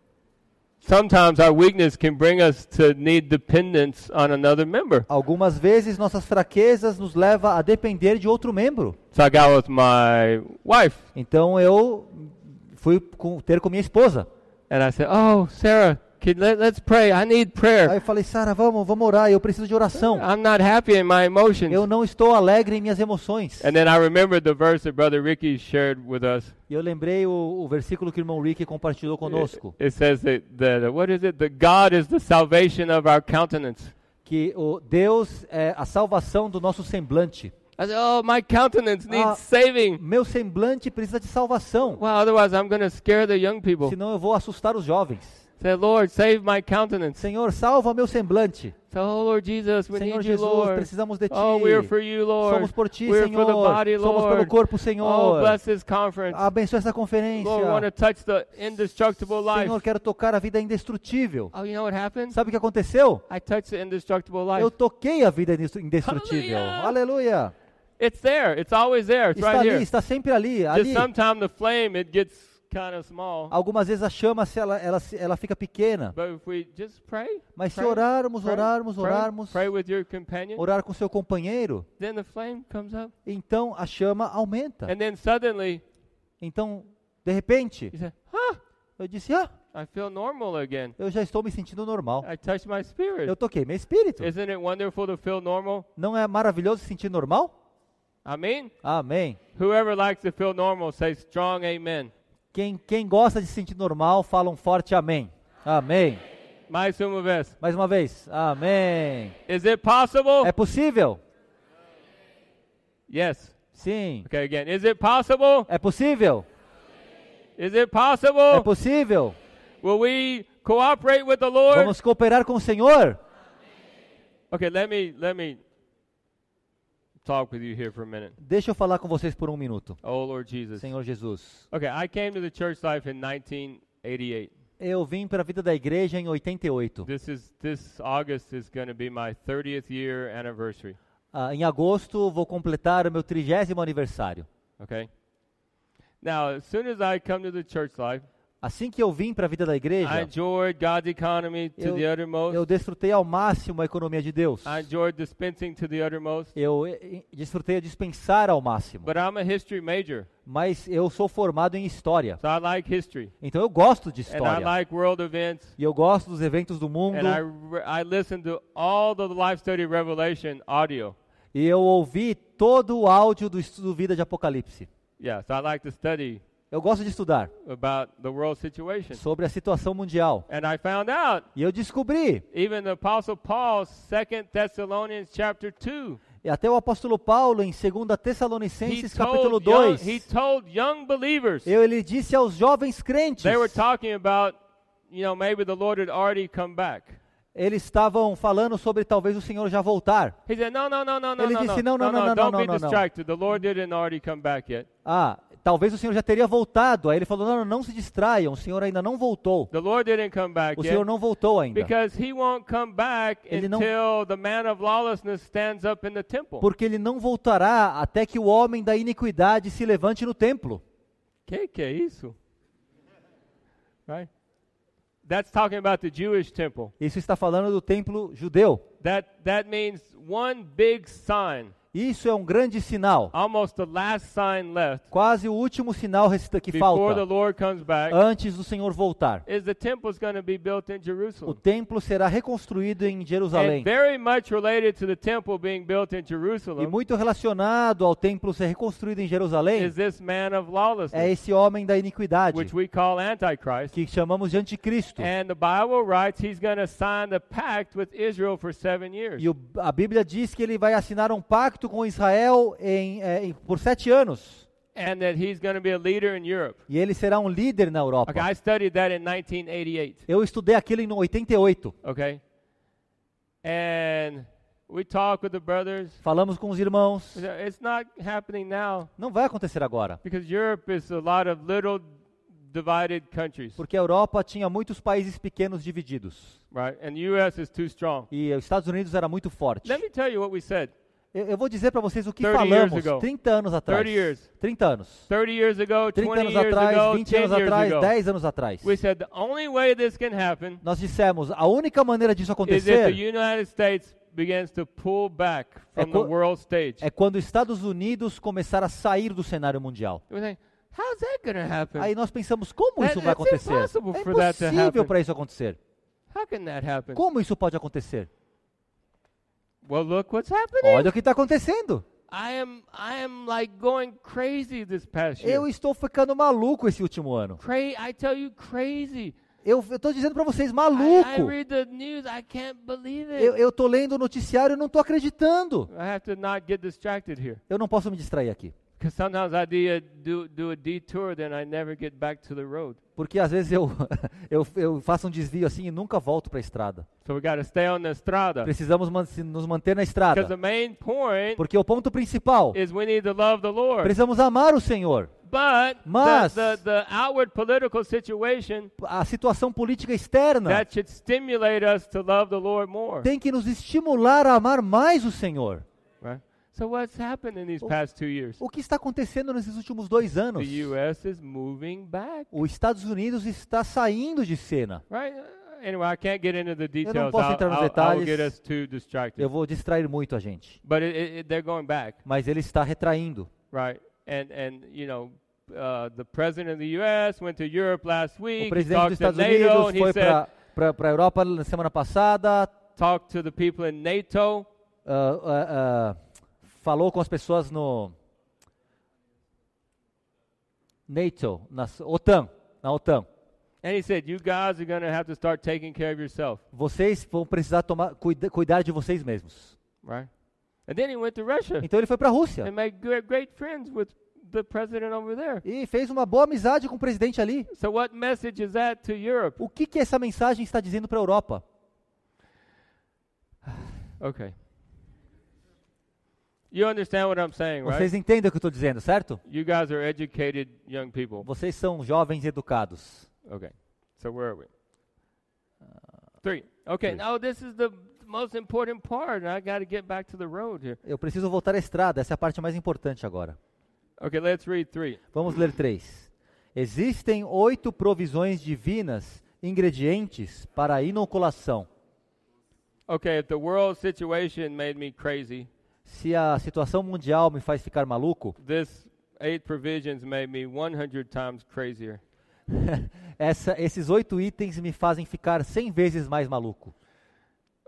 Sometimes our weakness can bring us to need dependence on another member. Algumas vezes nossas fraquezas nos levam a depender de outro membro. So I got with my wife Então eu fui com- ter com minha esposa. and I said, oh, Sarah, can, let, let's pray. I need Aí prayer. eu falei, Sara, vamos, vamos orar, eu preciso de oração. I'm not happy in my emotions. Eu não estou alegre em minhas emoções. And then I remembered the verse that Brother Ricky shared with us. E eu lembrei o, o versículo que o irmão Rick compartilhou conosco. It, it says that, that, what is it? That God is the salvation of our countenance. Que o Deus é a salvação do nosso semblante. I said, oh, my countenance needs Ah. saving. Meu semblante precisa de salvação. Well, otherwise I'm going to scare the young people. Senão eu vou assustar os jovens. Say, Lord, save my countenance. Senhor, salva meu semblante. So, oh, Lord Jesus, we Senhor need you, Jesus, Lord. precisamos de Ti. Oh, we're for you, Lord. Somos por Ti, We're Senhor. for the body, Somos pelo Lord. corpo, Oh, Senhor. bless this conference. Abençoa essa conferência. Lord, we want to touch the indestructible life. Senhor, quero tocar a vida indestrutível. Oh, you know what happened? Sabe o que aconteceu? I touched the indestructible life. Eu toquei a vida indestru- indestrutível. Aleluia. Aleluia. It's there. It's always there. It's Está right ali, here. está sempre ali. Just ali. sometimes the flame, it gets kind of small. Algumas vezes a chama se ela, ela, se- ela fica pequena. But if we just pray, Mas se pray, orarmos, pray, orarmos, pray, orarmos, pray with your companion, orar com seu companheiro, then the flame comes up. então a chama aumenta. And then suddenly, Então, de repente, you say, huh, eu disse, ah, I feel normal again. eu já estou me sentindo normal. I touched my spirit. Eu toquei meu espírito. Isn't it wonderful to feel normal? Não é maravilhoso se sentir normal? Amen? Amém. Whoever likes to feel normal, say strong amen. Quem, quem gosta de se sentir normal, fala um forte amém. Amém. Mais uma vez. Mais uma vez, amém. Is it possible? É possível? Yes. Sim. Okay, again. Is it possible? É possível? Is it possible? É possível? Will we cooperate with the Lord? Vamos cooperar com o Senhor? Okay, let me let me talk with you here for a minute. Deixa eu falar com vocês por um minuto. Oh Lord Jesus. Senhor Jesus. Okay, I came to the church life in nineteen eighty-eight. Eu vim para a vida da igreja em oitenta e oito. This is this August is going to be my thirtieth year anniversary. Ah, em agosto vou completar o meu trigésimo aniversário. Okay? Now, as soon as I come to the church life, Assim que eu vim para a vida da I igreja, enjoyed God's economy to Eu- the uttermost. eu desfrutei ao máximo a economia de Deus. I enjoyed dispensing to the uttermost. Eu eh, eh, desfrutei a dispensar ao máximo. But I'm a history major, Mas eu sou formado em história. so I like history. Então eu gosto de And I história. like world events. E eu gosto dos eventos do mundo. And I, re- I listen to all the Life Study Revelation audio. E eu ouvi todo o áudio do estudo Vida de Apocalipse. Yeah, so I like to study Eu gosto de estudar about the world situation. sobre a situação mundial. And I found out, E eu descobri, even the Apostle Paul, Second Thessalonians chapter two, e até o apóstolo Paulo, em segunda he Tessalonicenses, capítulo told, young, dois, he told young believers, eu, ele disse aos jovens crentes, they were talking about, you know, maybe the Lord had already come back. eles estavam falando sobre talvez o Senhor já voltar. He said, no, no, no, no, no, Ele no, disse, no, não, não, no, não, não, don't não, be não, não. distracted. The Lord didn't already come back yet. Ah, talvez o Senhor já teria voltado. Aí ele falou, não, não, não se distraiam, o Senhor ainda não voltou. The Lord didn't come back O yet. Senhor não voltou ainda. Because he won't come back Ele não- until the man of lawlessness stands up in the temple. Porque ele não voltará até que o homem da iniquidade se levante no templo. Que que é isso? Right? That's talking about the Jewish temple. Isso está falando do templo judeu. That that means one big sign, Isso é um grande sinal. almost the last sign left Quase o último sinal resta- que before the falta Lord comes back antes do Senhor voltar. is the temple's going to be built in O Jerusalem. templo será reconstruído em And Jerusalém. very much related to the temple being built in E Jerusalem muito relacionado ao templo ser reconstruído em Jerusalém is this man of é lawlessness, esse homem da iniquidade, which we call Antichrist. que chamamos de anticristo. And the Bible writes he's going to sign the pact with Israel for seven years. E o, a Bíblia diz que ele vai assinar um pacto com Israel em, é, em- por sete anos. And that he's going to be a leader in Europe. E ele será um líder na Europa. Okay, I studied that in nineteen eighty-eight. Eu estudei aquilo em oitenta e oito. Okay? And we talk with the brothers. Falamos com os irmãos. It's not happening now Não vai acontecer agora. because Europe is a lot of little divided countries, Porque a Europa tinha muitos países pequenos divididos. right? And the U S is too strong. E os Estados Unidos era muito forte. Let me tell you what we said. Eu, eu vou dizer para vocês o que thirty years falamos ago. trinta anos atrás. thirty years. trinta anos. thirty years ago, trinta twenty anos years atrás, ago, vinte ten anos years atrás, ago. dez anos atrás. We said the only way this can happen Nós dissemos, a única maneira disso is if the acontecer United States begins to pull back É from the co- world stage. é quando os Estados Unidos começar a sair do cenário mundial. We're saying, how's that going to happen? Aí nós pensamos, como That- isso vai that's acontecer? impossible É for that to impossível happen. para isso acontecer. How can that happen? Como isso pode acontecer? Well, look what's happening. Olha o que está acontecendo. I am I am like going crazy this past year. Eu estou ficando maluco esse último ano. Cra- I tell you, crazy. Eu estou dizendo para vocês, I, I maluco. read the news. I can't believe it. Eu estou lendo o noticiário e não estou acreditando. I have to not get distracted here. Eu não posso me distrair aqui. Because sometimes I do a, do, do a detour, then I never get back to the road. Porque às vezes eu, eu, eu faço um desvio assim e nunca volto para a estrada. So we got to stay on the estrada. Precisamos man- se- nos manter na Because estrada. the main point Porque o ponto principal, is we need to love the Lord. precisamos amar o Senhor. But Mas- the, the, the outward political situation, A situação política externa that should stimulate us to love the Lord more. tem que nos estimular a amar mais o Senhor. Right? So what's happened in these past two years? O que está acontecendo nesses últimos dois anos? The U S is moving back. Os Estados Unidos está saindo de cena. Right? Uh, Anyway, I can't get into the details. posso I'll, entrar nos I'll, I'll detalhes. get us too distracted. Eu vou distrair muito a gente. But it, it, it- they're going back, Mas ele está retraindo. right? And and you know, uh, the president of the U S went to Europe last O week. He presidente dos talked to Estados NATO, Unidos and he foi said, para a Europa na semana passada, talk to the people in NATO. ah, ah, ah, falou com as pessoas no NATO, na OTAN, na OTAN. And he said, you guys are going to have to start taking care of yourself, Vocês vão precisar tomar, cuida, cuidar de vocês mesmos. right? And then he went to Russia Então ele foi para a Rússia and made great, great friends with the president over there. e fez uma boa amizade com o presidente ali. So what message is that to Europe? O que, que essa mensagem está dizendo para a Europa? Okay. You understand what I'm saying, right? Vocês entendem o que eu estou dizendo, certo? You guys are educated young people. Vocês são jovens educados. Okay. So where are we? Three. Okay. three. Now this is the most important part, and I got to get back to the road here. Eu preciso voltar à estrada, essa é a parte mais importante agora. Okay, let's read three. Vamos ler três. Existem oito provisões divinas, ingredientes para a inoculação. Okay, if the world situation made me crazy, Se a situação mundial me faz ficar maluco, this eight provisions made me one hundred times crazier. essa, esses oito itens me fazem ficar cem vezes mais maluco.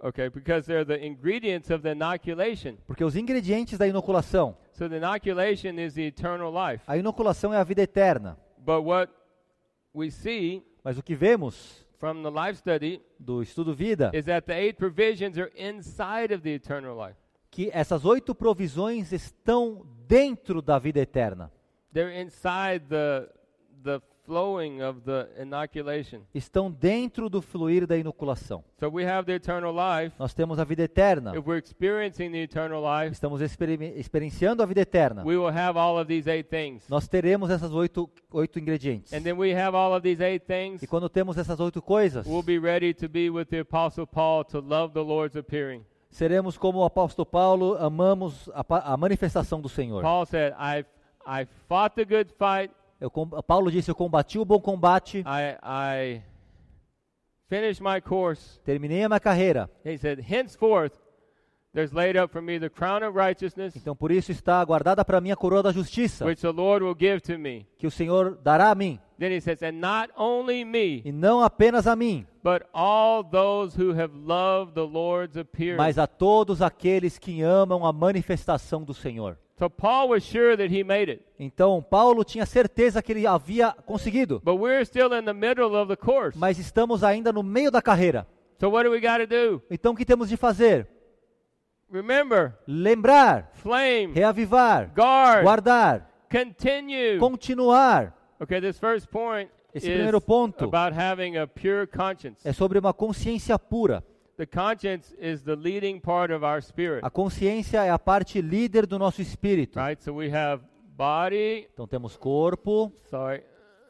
Okay, because they're the ingredients of the inoculation. Porque os ingredientes da inoculação, So the inoculation is the eternal life. a inoculação é a vida eterna. But what we see Mas o que vemos from the life study do estudo vida, is that the eight provisions are inside of the eternal life. que essas oito provisões estão dentro da vida eterna. They're inside the the flowing of the inoculation. Estão dentro do fluir da inoculação. So we have the eternal life. Nós temos a vida eterna. If we're experiencing the eternal life, Estamos experime- experienciando a vida eterna. we will have all of these eight things. Nós teremos essas oito, oito ingredientes. And then we have all of these eight things, E quando temos essas oito coisas, we'll be ready to be with the Apostle Paul to love the Lord's appearing. seremos como o apóstolo Paulo, amamos a, pa- a manifestação do Senhor. Paul said, I I fought the good fight. Eu, com- Paulo disse, eu combati o bom combate, I I finished my course. terminei a minha carreira. He said, henceforth, there's laid up for me the crown of righteousness, Então por isso está guardada para mim a coroa da justiça, which the Lord will give to me. que o Senhor dará a mim. Then he says, and not only me, E não apenas a mim, but all those who have loved the Lord's appearing. mas a todos aqueles que amam a manifestação do Senhor. So Paul was sure that he made it. Então Paulo tinha certeza que ele havia conseguido, But we're still in the middle of the course. mas estamos ainda no meio da carreira. So what do we got to do? Então o que temos de fazer? Remember, Lembrar, flame, reavivar, guard, guardar, continue. continuar. Okay, this first point Esse is primeiro ponto about having a pure conscience. é sobre uma consciência pura. The conscience is the leading part of our spirit, A consciência é a parte líder do nosso espírito. right? So we have body, Então temos corpo, sorry,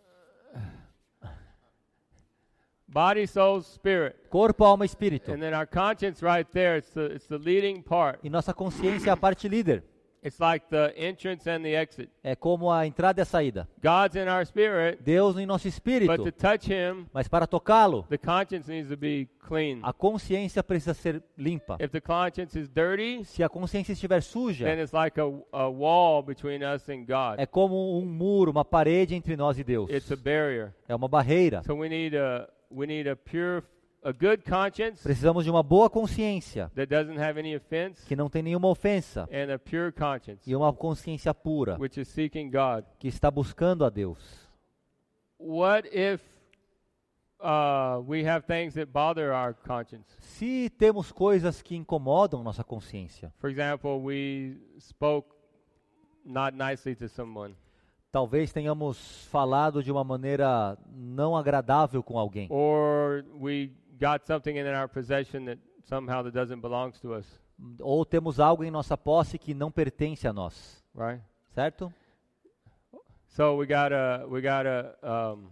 body, soul, spirit. corpo, alma e espírito. And then our conscience right there, it's the, it's the leading part. E nossa consciência é a parte líder. It's like the entrance and the exit. É como a entrada e a saída. God's in our spirit, Deus em nosso but to espírito, touch Him, mas para tocá-lo, the conscience needs to be clean. a consciência precisa ser limpa. If the conscience is dirty, Se a consciência estiver suja, then it's like a, a wall between us and God. é como um muro, uma parede entre nós e Deus. It's a barrier. É uma barreira. So we need a we need a pure, a good conscience Precisamos de uma boa consciência, that doesn't have any offense, que não tem nenhuma ofensa, and a pure conscience e uma consciência pura, which is seeking God. que está buscando a Deus. What if uh, we have things that bother our conscience? Se temos coisas que incomodam nossa consciência, For example, we spoke not nicely to someone, talvez tenhamos falado de uma maneira não agradável com alguém, or we got something in our possession that somehow that doesn't belong to us, ou temos algo em nossa posse que não pertence a nós, right? certo? So we gotta we gotta um,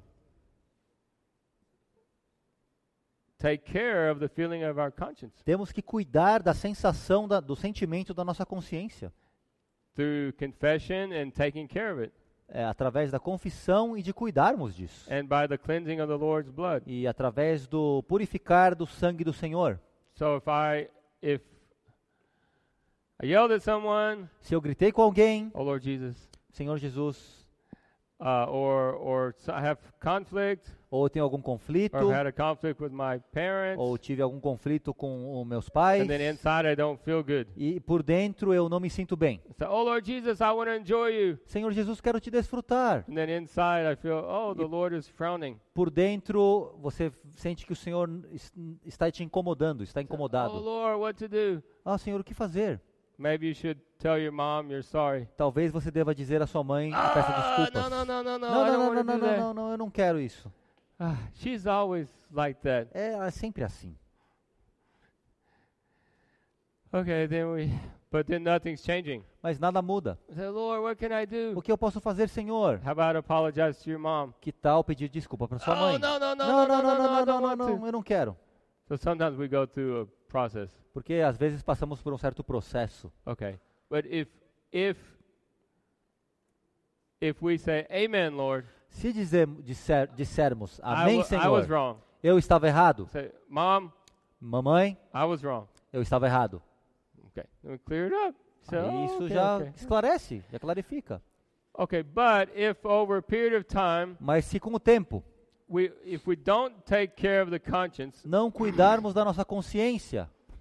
take care of the feeling of our conscience Temos que cuidar da sensação, da, do sentimento da nossa consciência, through confession and taking care of it, é, através da confissão e de cuidarmos disso, and by the cleansing of the Lord's blood. e através do purificar do sangue do Senhor. So if I if I yelled at someone, Se eu gritei com alguém, oh Lord Jesus, Senhor Jesus, uh, or or so I have conflict, ou eu tenho algum conflito, or I've had a conflict with my parents, ou tive algum conflito com os meus pais, and then inside I don't feel good. e por dentro eu não me sinto bem. So, oh Lord Jesus, I want to enjoy you. Senhor Jesus, quero te desfrutar. And then inside I feel, oh, the Lord is frowning. Por dentro você sente que o Senhor es- está te incomodando, está Oh incomodado. Lord, what to do? Ah, Senhor, o que fazer? Maybe you should tell your mom you're sorry. Talvez você deva dizer à sua mãe e peça Ah, desculpas. no, no, no, no, no, Não, I don't não, não, want to não, do não, that. não, não, eu não quero isso. Ah, she's always like that. É, ela é sempre assim. Okay, then we, but then nothing's changing. Mas nada muda. I say, Lord, what can I do? O que eu posso fazer, Senhor? How about apologize to your mom? Que tal pedir desculpa para sua Oh, mãe? no, no, no, Não, não, não, no, no, não, I não, don't não, want não, to. eu não quero. So sometimes we go through a process. Porque às vezes passamos por um certo processo. Okay, but if if if we say, Amen, Lord, Se dizer, disser, dissermos, I, amém, wa- I was Senhor, wrong. eu estava errado. Say, Mom, Mamãe, I was wrong. eu estava errado. Okay, then we clear it up. So, Aí oh, isso okay, já okay. esclarece, já clarifica. Okay, but if over a period of time Mas se com o tempo we if we don't take care of the conscience, não cuidarmos da nossa consciência,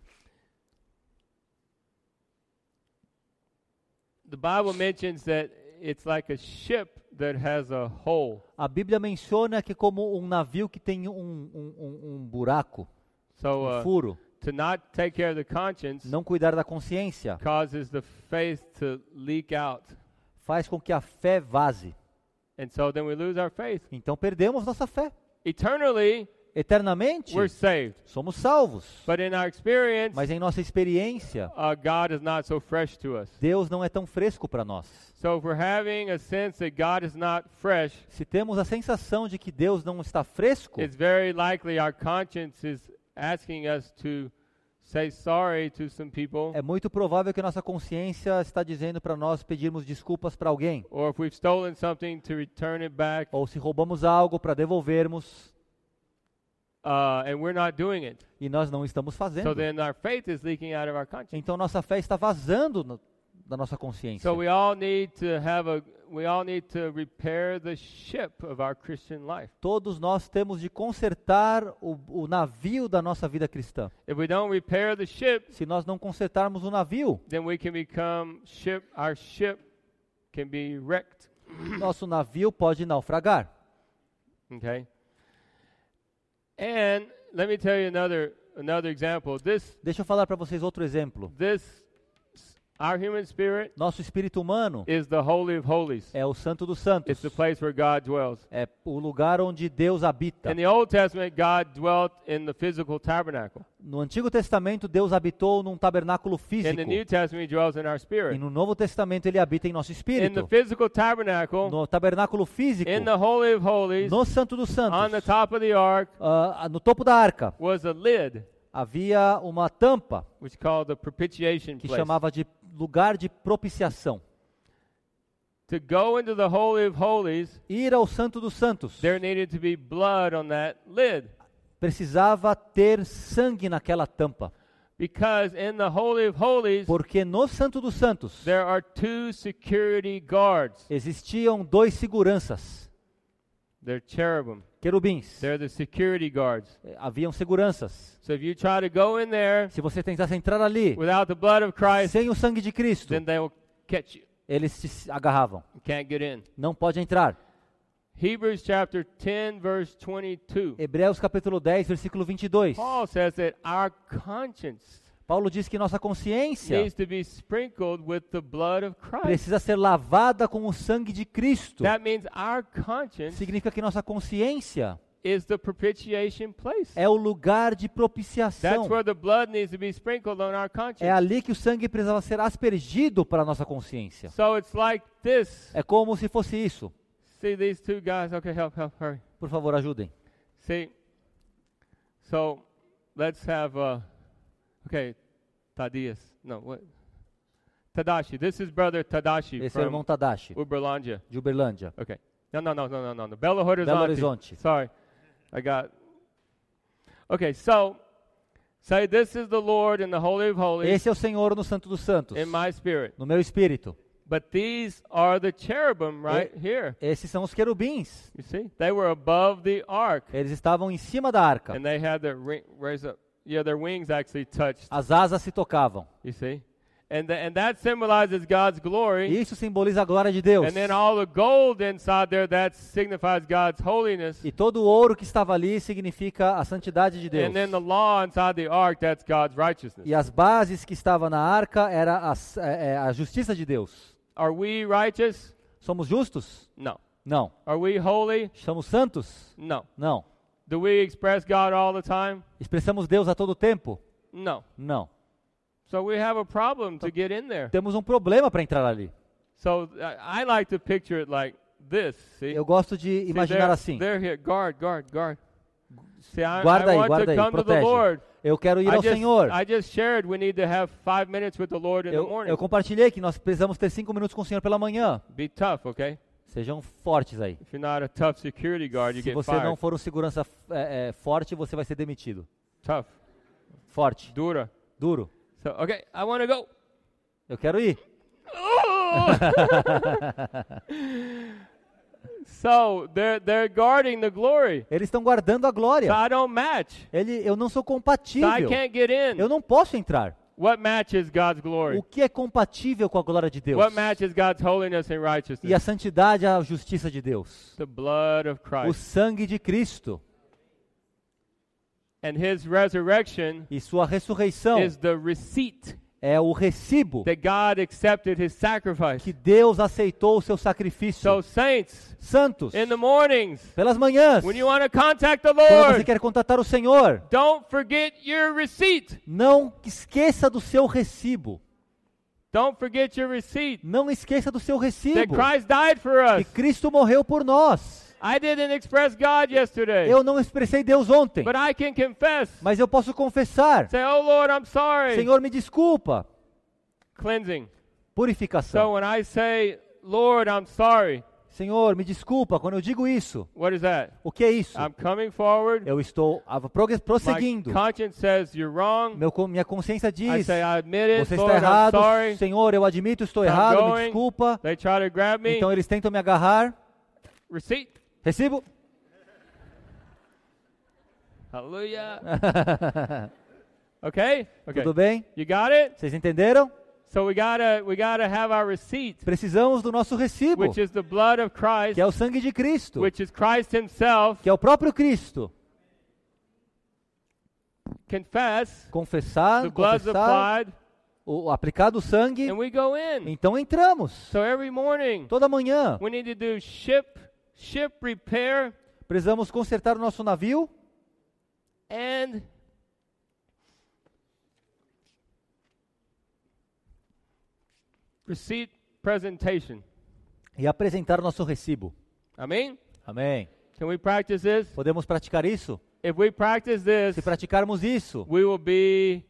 The Bible mentions that it's like a ship that has a hole. A Bíblia menciona que como um navio que tem um, um, um, um buraco, So um uh, furo, to not take care of the conscience não cuidar da consciência, causes the faith to leak out. faz com que a fé vaze. And so then we lose our faith. Então perdemos nossa fé. Eternally, Eternamente, we're saved. somos salvos. But in our experience, Mas em nossa experiência, uh, God is not so fresh to us. Deus não é tão fresco para nós. So if we're having a sense that God is not fresh, Se temos a sensação de que Deus não está fresco, it's very likely our conscience is asking us to say sorry to some people, é muito provável que nossa consciência está dizendo para nós pedirmos desculpas para alguém. or if we've stolen something to return it back, Ou se roubamos algo para devolvermos uh, and we're not doing it. e nós não estamos So fazendo. then our faith is leaking out of our conscience. Então nossa fé está vazando no, da nossa consciência. So we all need to have a we all need to repair the ship of our Christian life. Todos nós temos de consertar o, o navio da nossa vida cristã. If we don't repair the ship, Se nós não consertarmos o navio, then we can become ship our ship can be wrecked. nosso navio pode naufragar. Okay? And let me tell you another another example. This Deixa eu falar para vocês outro exemplo. this our human spirit Nosso espírito humano is the holy of holies. é o Santo dos Santos. It's the place where God dwells. É o lugar onde Deus habita. In the Old Testament, God dwelt in the physical tabernacle. No Antigo Testamento, Deus habitou num tabernáculo In físico. the New Testament, He dwells in our E spirit. no Novo Testamento, Ele habita em nosso In the espírito. physical tabernacle, No tabernáculo físico, in the Holy of Holies, no Santo dos on the Santos, top of the ark, ah, no topo da arca, was a lid, havia uma tampa which is called the propitiation que place. chamava de lugar de propiciação. To go into the Holy of Holies, Ir ao Santo dos Santos there needed to be blood on that lid. precisava ter sangue naquela tampa, Because in the Holy of Holies, porque no Santo dos Santos there are two security guards. existiam dois seguranças, They're cherubim. querubins. They're the security guards. Eh, Haviam seguranças. So if you try to go in there Se você tentasse entrar ali without the blood of Christ, sem o sangue de Cristo, then they will catch you. eles se agarravam. You can't get in. Não pode entrar. Hebrews chapter ten, verse twenty-two. Hebreus capítulo dez, versículo vinte e dois. Paul says that our conscience Paulo diz que nossa consciência needs to be sprinkled with the blood of Christ. precisa ser lavada com o sangue de Cristo. That means our conscience Significa que nossa consciência is the propitiation place. é o lugar de propiciação. That's where the blood needs to be sprinkled on our conscience. É ali que o sangue precisava ser aspergido para a nossa consciência. So it's like this. É como se fosse isso. See these two guys? Okay, help, help, hurry. Por favor, ajudem. See, so let's have, uh, okay, Tadias. No, what? Tadashi. This is brother Tadashi Esse é o irmão from Tadashi, Uberlândia. de Uberlândia. Okay. No, no, no, no, no, no, no. Belo Horizonte. Belo Horizonte. Sorry, I got. Okay, so say this is the Lord in the Holy of Holies Esse é o Senhor no Santo dos Santos, in my spirit. no meu espírito. But these are the cherubim right here. Esses são os querubins. You see, they were above the ark, Eles estavam em cima da arca. and they had their ri- raise up. Yeah, their wings actually touched. As asas se tocavam. You see, and the, and that symbolizes God's glory. Isso simboliza a glória de Deus. And then all the gold inside there, that signifies God's holiness. E todo o ouro que estava ali significa a santidade de Deus. And then the law inside the ark, that's God's righteousness. E as bases que estavam na arca era a, é, é, a justiça de Deus. Are we righteous? Somos justos? No. Não. Are we holy? Somos santos? No. Não. Do we express God all the time? Expressamos Deus a todo tempo? No. Não. So we have a problem to get in there. Temos um problema para entrar ali. So I, I like to picture it like this. See? Eu gosto de See, imaginar they're, assim. they're here. Guard, guard, guard. See, I, Guarda I aí, want guarda to aí, come to the protege. Lord. Eu quero ir I ao just, Senhor. I just shared we need to have five minutes with the Lord in the Eu, morning. eu compartilhei que nós precisamos ter cinco minutos com o Senhor pela manhã. Be tough, okay? Sejam fortes aí. If you're not a tough security guard, you Se get você fired. não for um segurança é, é, forte, você vai ser demitido. Tough. Forte. Dura. Duro. So, okay, I want to go. Eu quero ir. So, they're, they're guarding the glory. Eles estão guardando a glória. So I don't match. Ele, eu não sou So I compatível. can't get in. Eu não posso entrar. What matches God's glory? O que é compatível com a glória de Deus? What matches God's holiness and E a righteousness? santidade, a justiça de Deus? The blood of O Christ. sangue de Cristo. And his resurrection E sua ressurreição is the receipt é o recibo that God accepted his sacrifice. que Deus aceitou o seu sacrifício. So saints, Santos, in the mornings, pelas manhãs, when you want to contact the quando você Lord, quer contatar o Senhor, don't forget your receipt. não esqueça do seu recibo. Don't forget your receipt. Não esqueça do seu That recibo. Christ died for Que us. Cristo morreu por nós. I didn't express God yesterday, Eu não expressei Deus ontem, but I can confess. mas eu posso confessar. Say, oh Lord, I'm sorry. Senhor, me desculpa. Cleansing. So Purificação. when I say, Lord, I'm sorry, Senhor, me desculpa. Quando eu digo isso, what is that? o que é isso? I'm coming forward. Eu estou ah, prog- My prosseguindo. conscience says you're wrong. Meu, co- minha consciência I diz, say, I admit it. você está Lord, I'm errado. sorry. Senhor, eu admito, estou I'm errado, me going. desculpa. They try to grab me. Então eles tentam me agarrar. Receipt. Recibo? Hallelujah. Okay? Okay. Tudo bem? You got it? Vocês entenderam? So we gotta we gotta have our receipt, Precisamos do nosso recibo, which is the blood of Christ, que é o sangue de Cristo, which is Christ Himself. que é o próprio Cristo. Confess, Confessar, the blood's confessar, applied, o, aplicado o sangue, and we go in. então entramos. So every morning Toda manhã, we need to do ship ship repair precisamos consertar o nosso navio and receipt presentation. e apresentar o nosso recibo. Amen? Amém. Can we practice this? Podemos praticar isso? If we practice this, Se praticarmos isso, we will be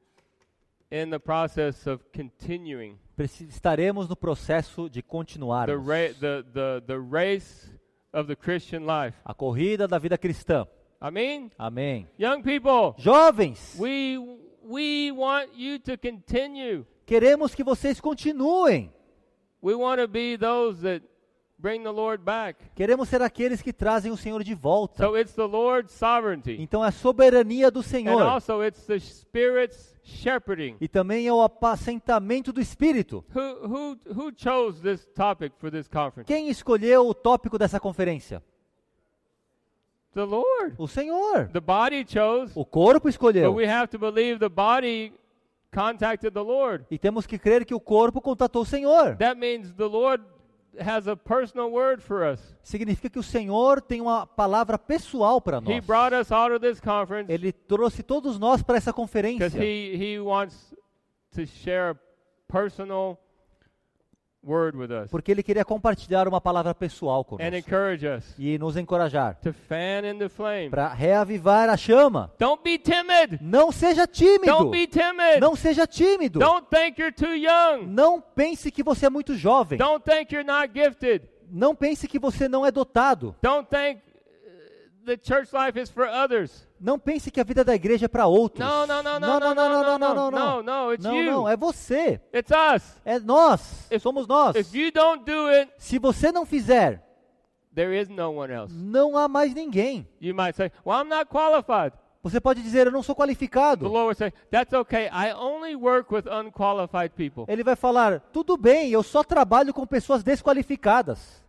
in the process of continuing preci- estaremos no processo de the, continuarmos ra- the, the, the race of the Christian life. a corrida da vida cristã. Amen? Amém. Young people, Jovens, we, we want you to continue. queremos que vocês continuem. We want to be those that bring the Lord back. Queremos ser aqueles que trazem o Senhor de volta. So it's the Lord's sovereignty. Então é a soberania do And Senhor. also it's the Spirit's shepherding. E também é o apacentamento do Espírito. Who, who, who chose this topic for this conference? Quem escolheu o tópico dessa conferência? The Lord. O Senhor. The body chose, O corpo but escolheu. we have to believe the body contacted the Lord. E temos que crer que o corpo contatou o Senhor. That means the Lord has a personal word for us. Significa que o Senhor tem uma palavra pessoal para He nós. brought us out of this conference Ele trouxe todos nós para essa because conferência. he, he wants to share a personal word with us Porque Ele queria compartilhar uma palavra pessoal and conosco. encourage us E nos encorajar. to fan in the flame. Para reavivar a chama. Don't be timid. Não seja tímido. Don't be timid. Não seja tímido. Don't think you're too young. Não pense que você é muito jovem. Don't think you're not gifted. Não pense que você não é dotado. Don't think uh, the church life is for others. Não pense que a vida da igreja é para outros. No, no, no, no, não, no, não, não, não, não, no, não. no, it's Não, you. não, é você. It's us. É nós. If- Somos nós. If you don't do it, Se você não fizer, there is no one else. não há mais ninguém. You might say, well, I'm not qualified. Você pode dizer, eu não sou The qualificado. Lord would say, that's okay. I only work with unqualified people. Ele vai falar, tudo bem, eu só trabalho com pessoas desqualificadas.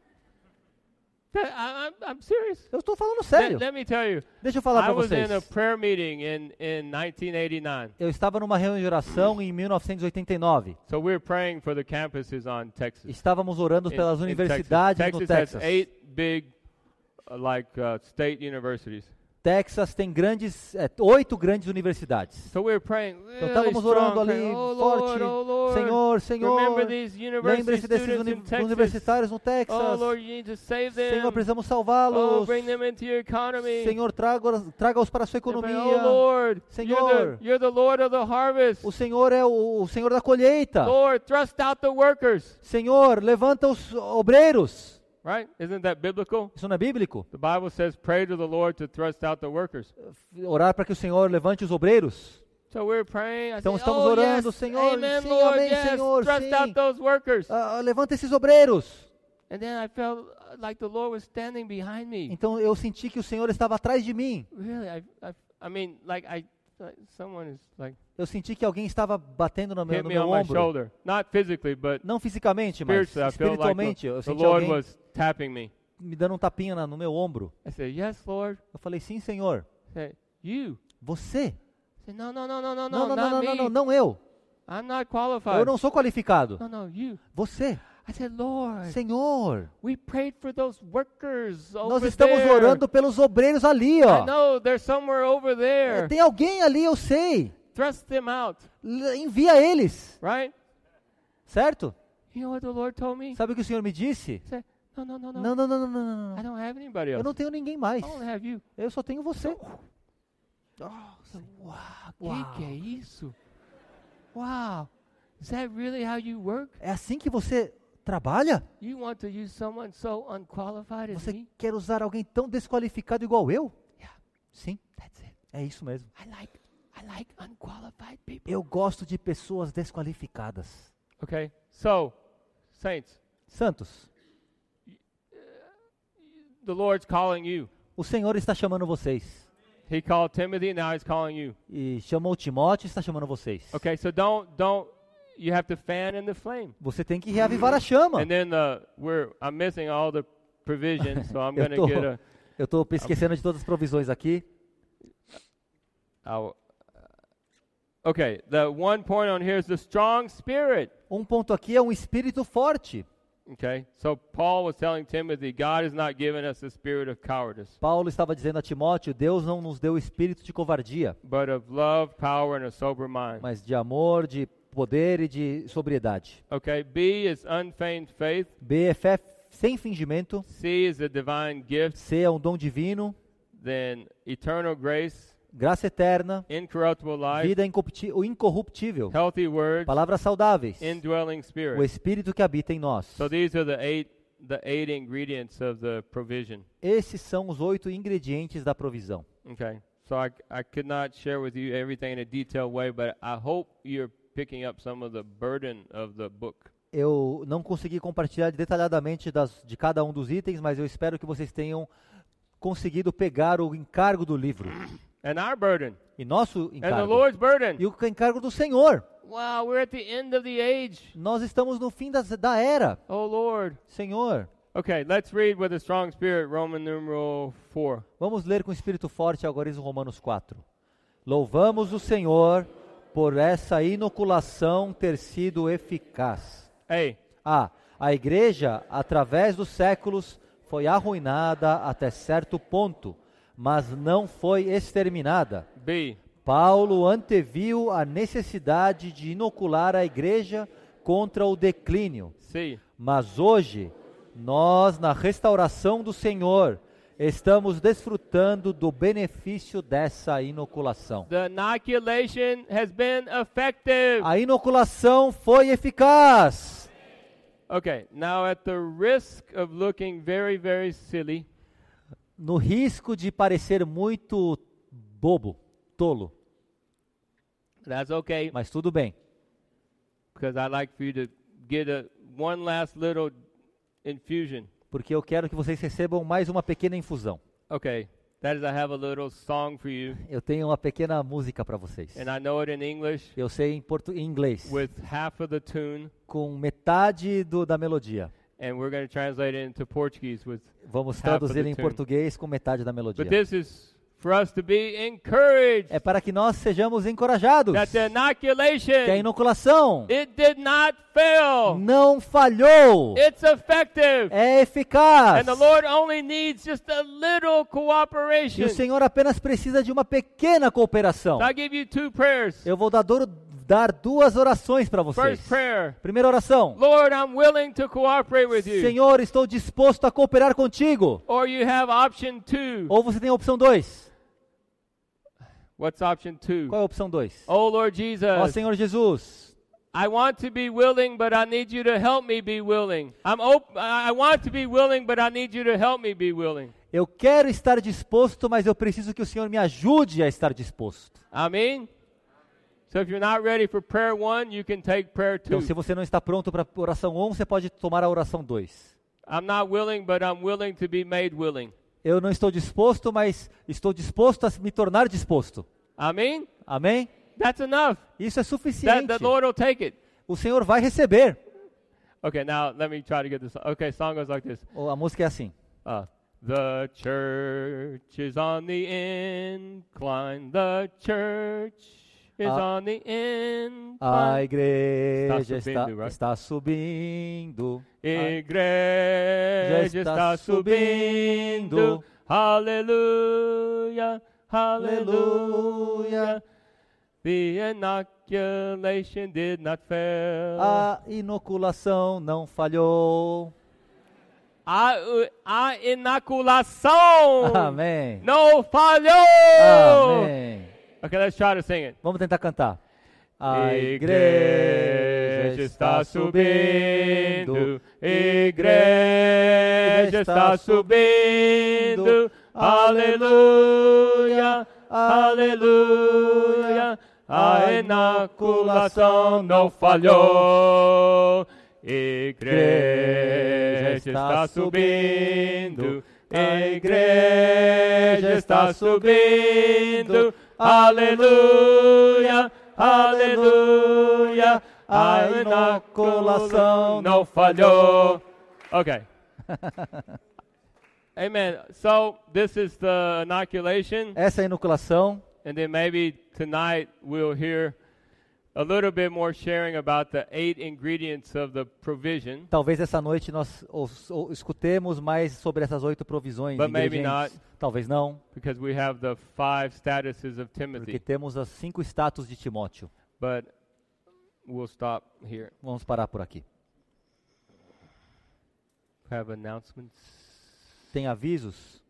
I, I'm, I'm serious. Eu estou falando Let, sério. let me tell you, Deixa eu falar I para was in a vocês. prayer meeting in, in nineteen eighty-nine. Eu estava numa reunião de oração em mil novecentos e oitenta e nove. So we were praying for the campuses on Texas. Estávamos orando In- pelas in universidades Texas. no Texas Texas. has eight big, uh, like, uh, state universities. Texas tem grandes, é, oito grandes universidades. So we were praying, Então really estávamos orando strong, ali praying, oh forte. Lord, oh Lord, Senhor, Senhor, remember these university lembre-se desses students uni in Texas. universitários no Texas. Oh Lord, you need to save them. Senhor, precisamos Oh, salvá-los. bring them into your economy. Senhor, traga- traga-os para a sua And pray, economia. oh Lord, Senhor. you're the, you're the Lord of the harvest. O Senhor é o, o Senhor da colheita. Lord, thrust out the workers. Senhor, levanta os obreiros. Right? Isn't that biblical? Isso não é bíblico? The Bible says, pray to the Lord to thrust out the workers. Orar para que o Senhor levante os obreiros. So we're praying. I Então say, estamos oh, orando, yes, Senhor, amen, sim, Lord, amém, yes, Senhor, thrust sim. out those workers. Ah, levanta esses obreiros. And then I felt uh, like the Lord was standing behind me. Então eu senti que o Senhor estava atrás de mim. Really, I, I, I mean, like I like someone is like Eu senti que alguém estava batendo no meu, hit no me meu on my ombro. shoulder. Not physically, but Não fisicamente, mas spiritually. I felt like espiritualmente. the, Eu the senti Lord alguém was tapping me. me dando um tapinha na- no meu ombro. I said, yes, Lord. Eu falei, sim, Senhor. I said, you. Você? I said, no, no, no, no, no, Não, no, não, não, not não, me. não, não, não eu. I'm not qualified. Eu não sou qualificado. No, no, you. Você? I said, Lord, Senhor, we prayed for those workers over nós estamos there. orando pelos obreiros ali, I ó. know they're somewhere over É, there. tem alguém ali, eu sei. Thrust them out, L- Envia eles, right? certo? You know what the Lord told me? Sabe o que o Senhor me disse? He said, no, no, no, no. Não, não, não, não, não, I não. don't have anybody Eu else. não tenho ninguém I mais. only have you. Eu só tenho você. Uau, que que é isso? Wow. Is that really how you work? É assim que você trabalha? You want to use someone so unqualified as Você me? quer usar alguém tão desqualificado igual eu? Yeah, Sim, that's it. é isso mesmo. I like I like unqualified people. Eu gosto de pessoas desqualificadas. Okay. So, saints, Santos, the Lord's calling you. o Senhor está chamando vocês. He called Timothy, now he's calling you. E chamou Timóteo e está chamando vocês. Okay, so don't don't you have to fan in the flame. Você tem que reavivar a chama. And then uh, we're I'm missing all the provisions, so I'm Eu going tô, to get a eu tô esquecendo de todas as provisões aqui. I'll, uh, okay, the one point on here is the strong spirit. Um ponto aqui é um espírito forte. Okay, so Paul was telling Timothy, God has not given us a spirit of cowardice, Paulo estava dizendo a Timóteo, Deus não nos deu espírito de covardia, but of love, power, and a sober mind. mas de amor, de poder e de sobriedade. Okay, B is unfeigned faith. B é fé sem fingimento. C is a divine gift. C é um dom divino. Then eternal grace, Graça eterna. incorruptible life, Vida incorrupti- o incorruptível. healthy words, Palavras saudáveis. indwelling O spirit. espírito que habita em nós. So these are the eight the eight ingredients of the provision. Esses são os oito ingredientes da provisão. Okay, so I I could not share with you everything in a detailed way, but I hope you're picking up some of the burden of the book. Eu não consegui compartilhar detalhadamente das, de cada um dos itens, mas eu espero que vocês tenham conseguido pegar o encargo do livro. And our burden, E nosso and the encargo. Lord's burden. E o encargo do Senhor. Wow, we're at the end of the age. Nós estamos no fim das, da era. Oh Lord. Senhor, Okay, let's read with a strong spirit Roman numeral four. vamos ler com espírito forte agora em Romanos quatro. Louvamos o Senhor por essa inoculação ter sido eficaz. A, A. A igreja, através dos séculos, foi arruinada até certo ponto, mas não foi exterminada. B, Paulo anteviu a necessidade de inocular a igreja contra o declínio. C, Mas hoje, nós, na restauração do Senhor, estamos desfrutando do benefício dessa inoculação. the inoculation has been effective. A inoculação foi eficaz. Okay, now at the risk of looking very, very silly, No risco de parecer muito bobo, tolo, that's okay, mas tudo bem. because I'd like for you to get a one last little infusion. Porque eu quero que vocês recebam mais uma pequena infusão. Okay, that is, I have a little song for you, Eu tenho uma pequena música para vocês. and I know it in English Eu sei em, portu- em inglês, with half of the tune, com metade do, da melodia. and we're going to translate it into Portuguese with. Vamos Half of traduzir the em tune. português com metade da melodia. But this is for us to be encouraged É para que nós sejamos encorajados. that the Que a inoculation, inoculação it did not fail. não falhou. It's effective. É eficaz. And the Lord only needs just a little E cooperation. o Senhor apenas precisa de uma pequena cooperação. So I'll give you two prayers. Eu vou dar, do- dar duas orações para vocês. First prayer, Primeira oração. Lord, I'm willing to cooperate with you. Senhor, estou disposto a cooperar contigo. Or you have option two. Ou você tem a opção dois. What's option two? Qual é a opção dois? Oh Lord Ó Jesus, Senhor Jesus, I want to be willing, but I need you to help me be willing. I'm op- I I want to be willing, but I need you to help me be willing. eu quero estar disposto, mas eu preciso que o Senhor me ajude a estar disposto. Amen. So if you're not ready for prayer one, you can take prayer two. Então, se você não está pronto para a oração um, você pode tomar a oração dois. I'm not willing, but I'm willing to be made willing. Eu não estou disposto, mas estou disposto a me tornar disposto. Amen? Amém? That's enough. Isso é That suficiente. the Lord will take it. O Senhor vai receber. Okay, now let me try to get this. Okay, song goes like this. Ou a música é assim. Uh, the church is on the incline. The church is A- on the incline. A igreja Está está, subindo, right? está subindo. Igreja está está subindo. Hallelujah, hallelujah. The inoculation did not fail. A inoculação não falhou. A, a inoculação Amém. não falhou. Amém. Okay, let's try to sing it. Vamos tentar cantar. A Igreja está subindo, igreja está subindo, aleluia, aleluia, a inoculação não falhou. Igreja está subindo, igreja está subindo, aleluia, aleluia, a inoculação não falhou. Okay. Amen. So this is the inoculation, Essa é a inoculação. and then maybe tonight we'll hear a little bit more sharing about the eight ingredients of the provision. Talvez essa noite nós os- ou escutemos mais sobre essas oito provisões, But maybe ingredientes. not. Talvez não, Because we have the five statuses of porque Timothy. temos as cinco status de Timóteo. But we'll stop here. Vamos parar por aqui. Have announcements. Tem avisos?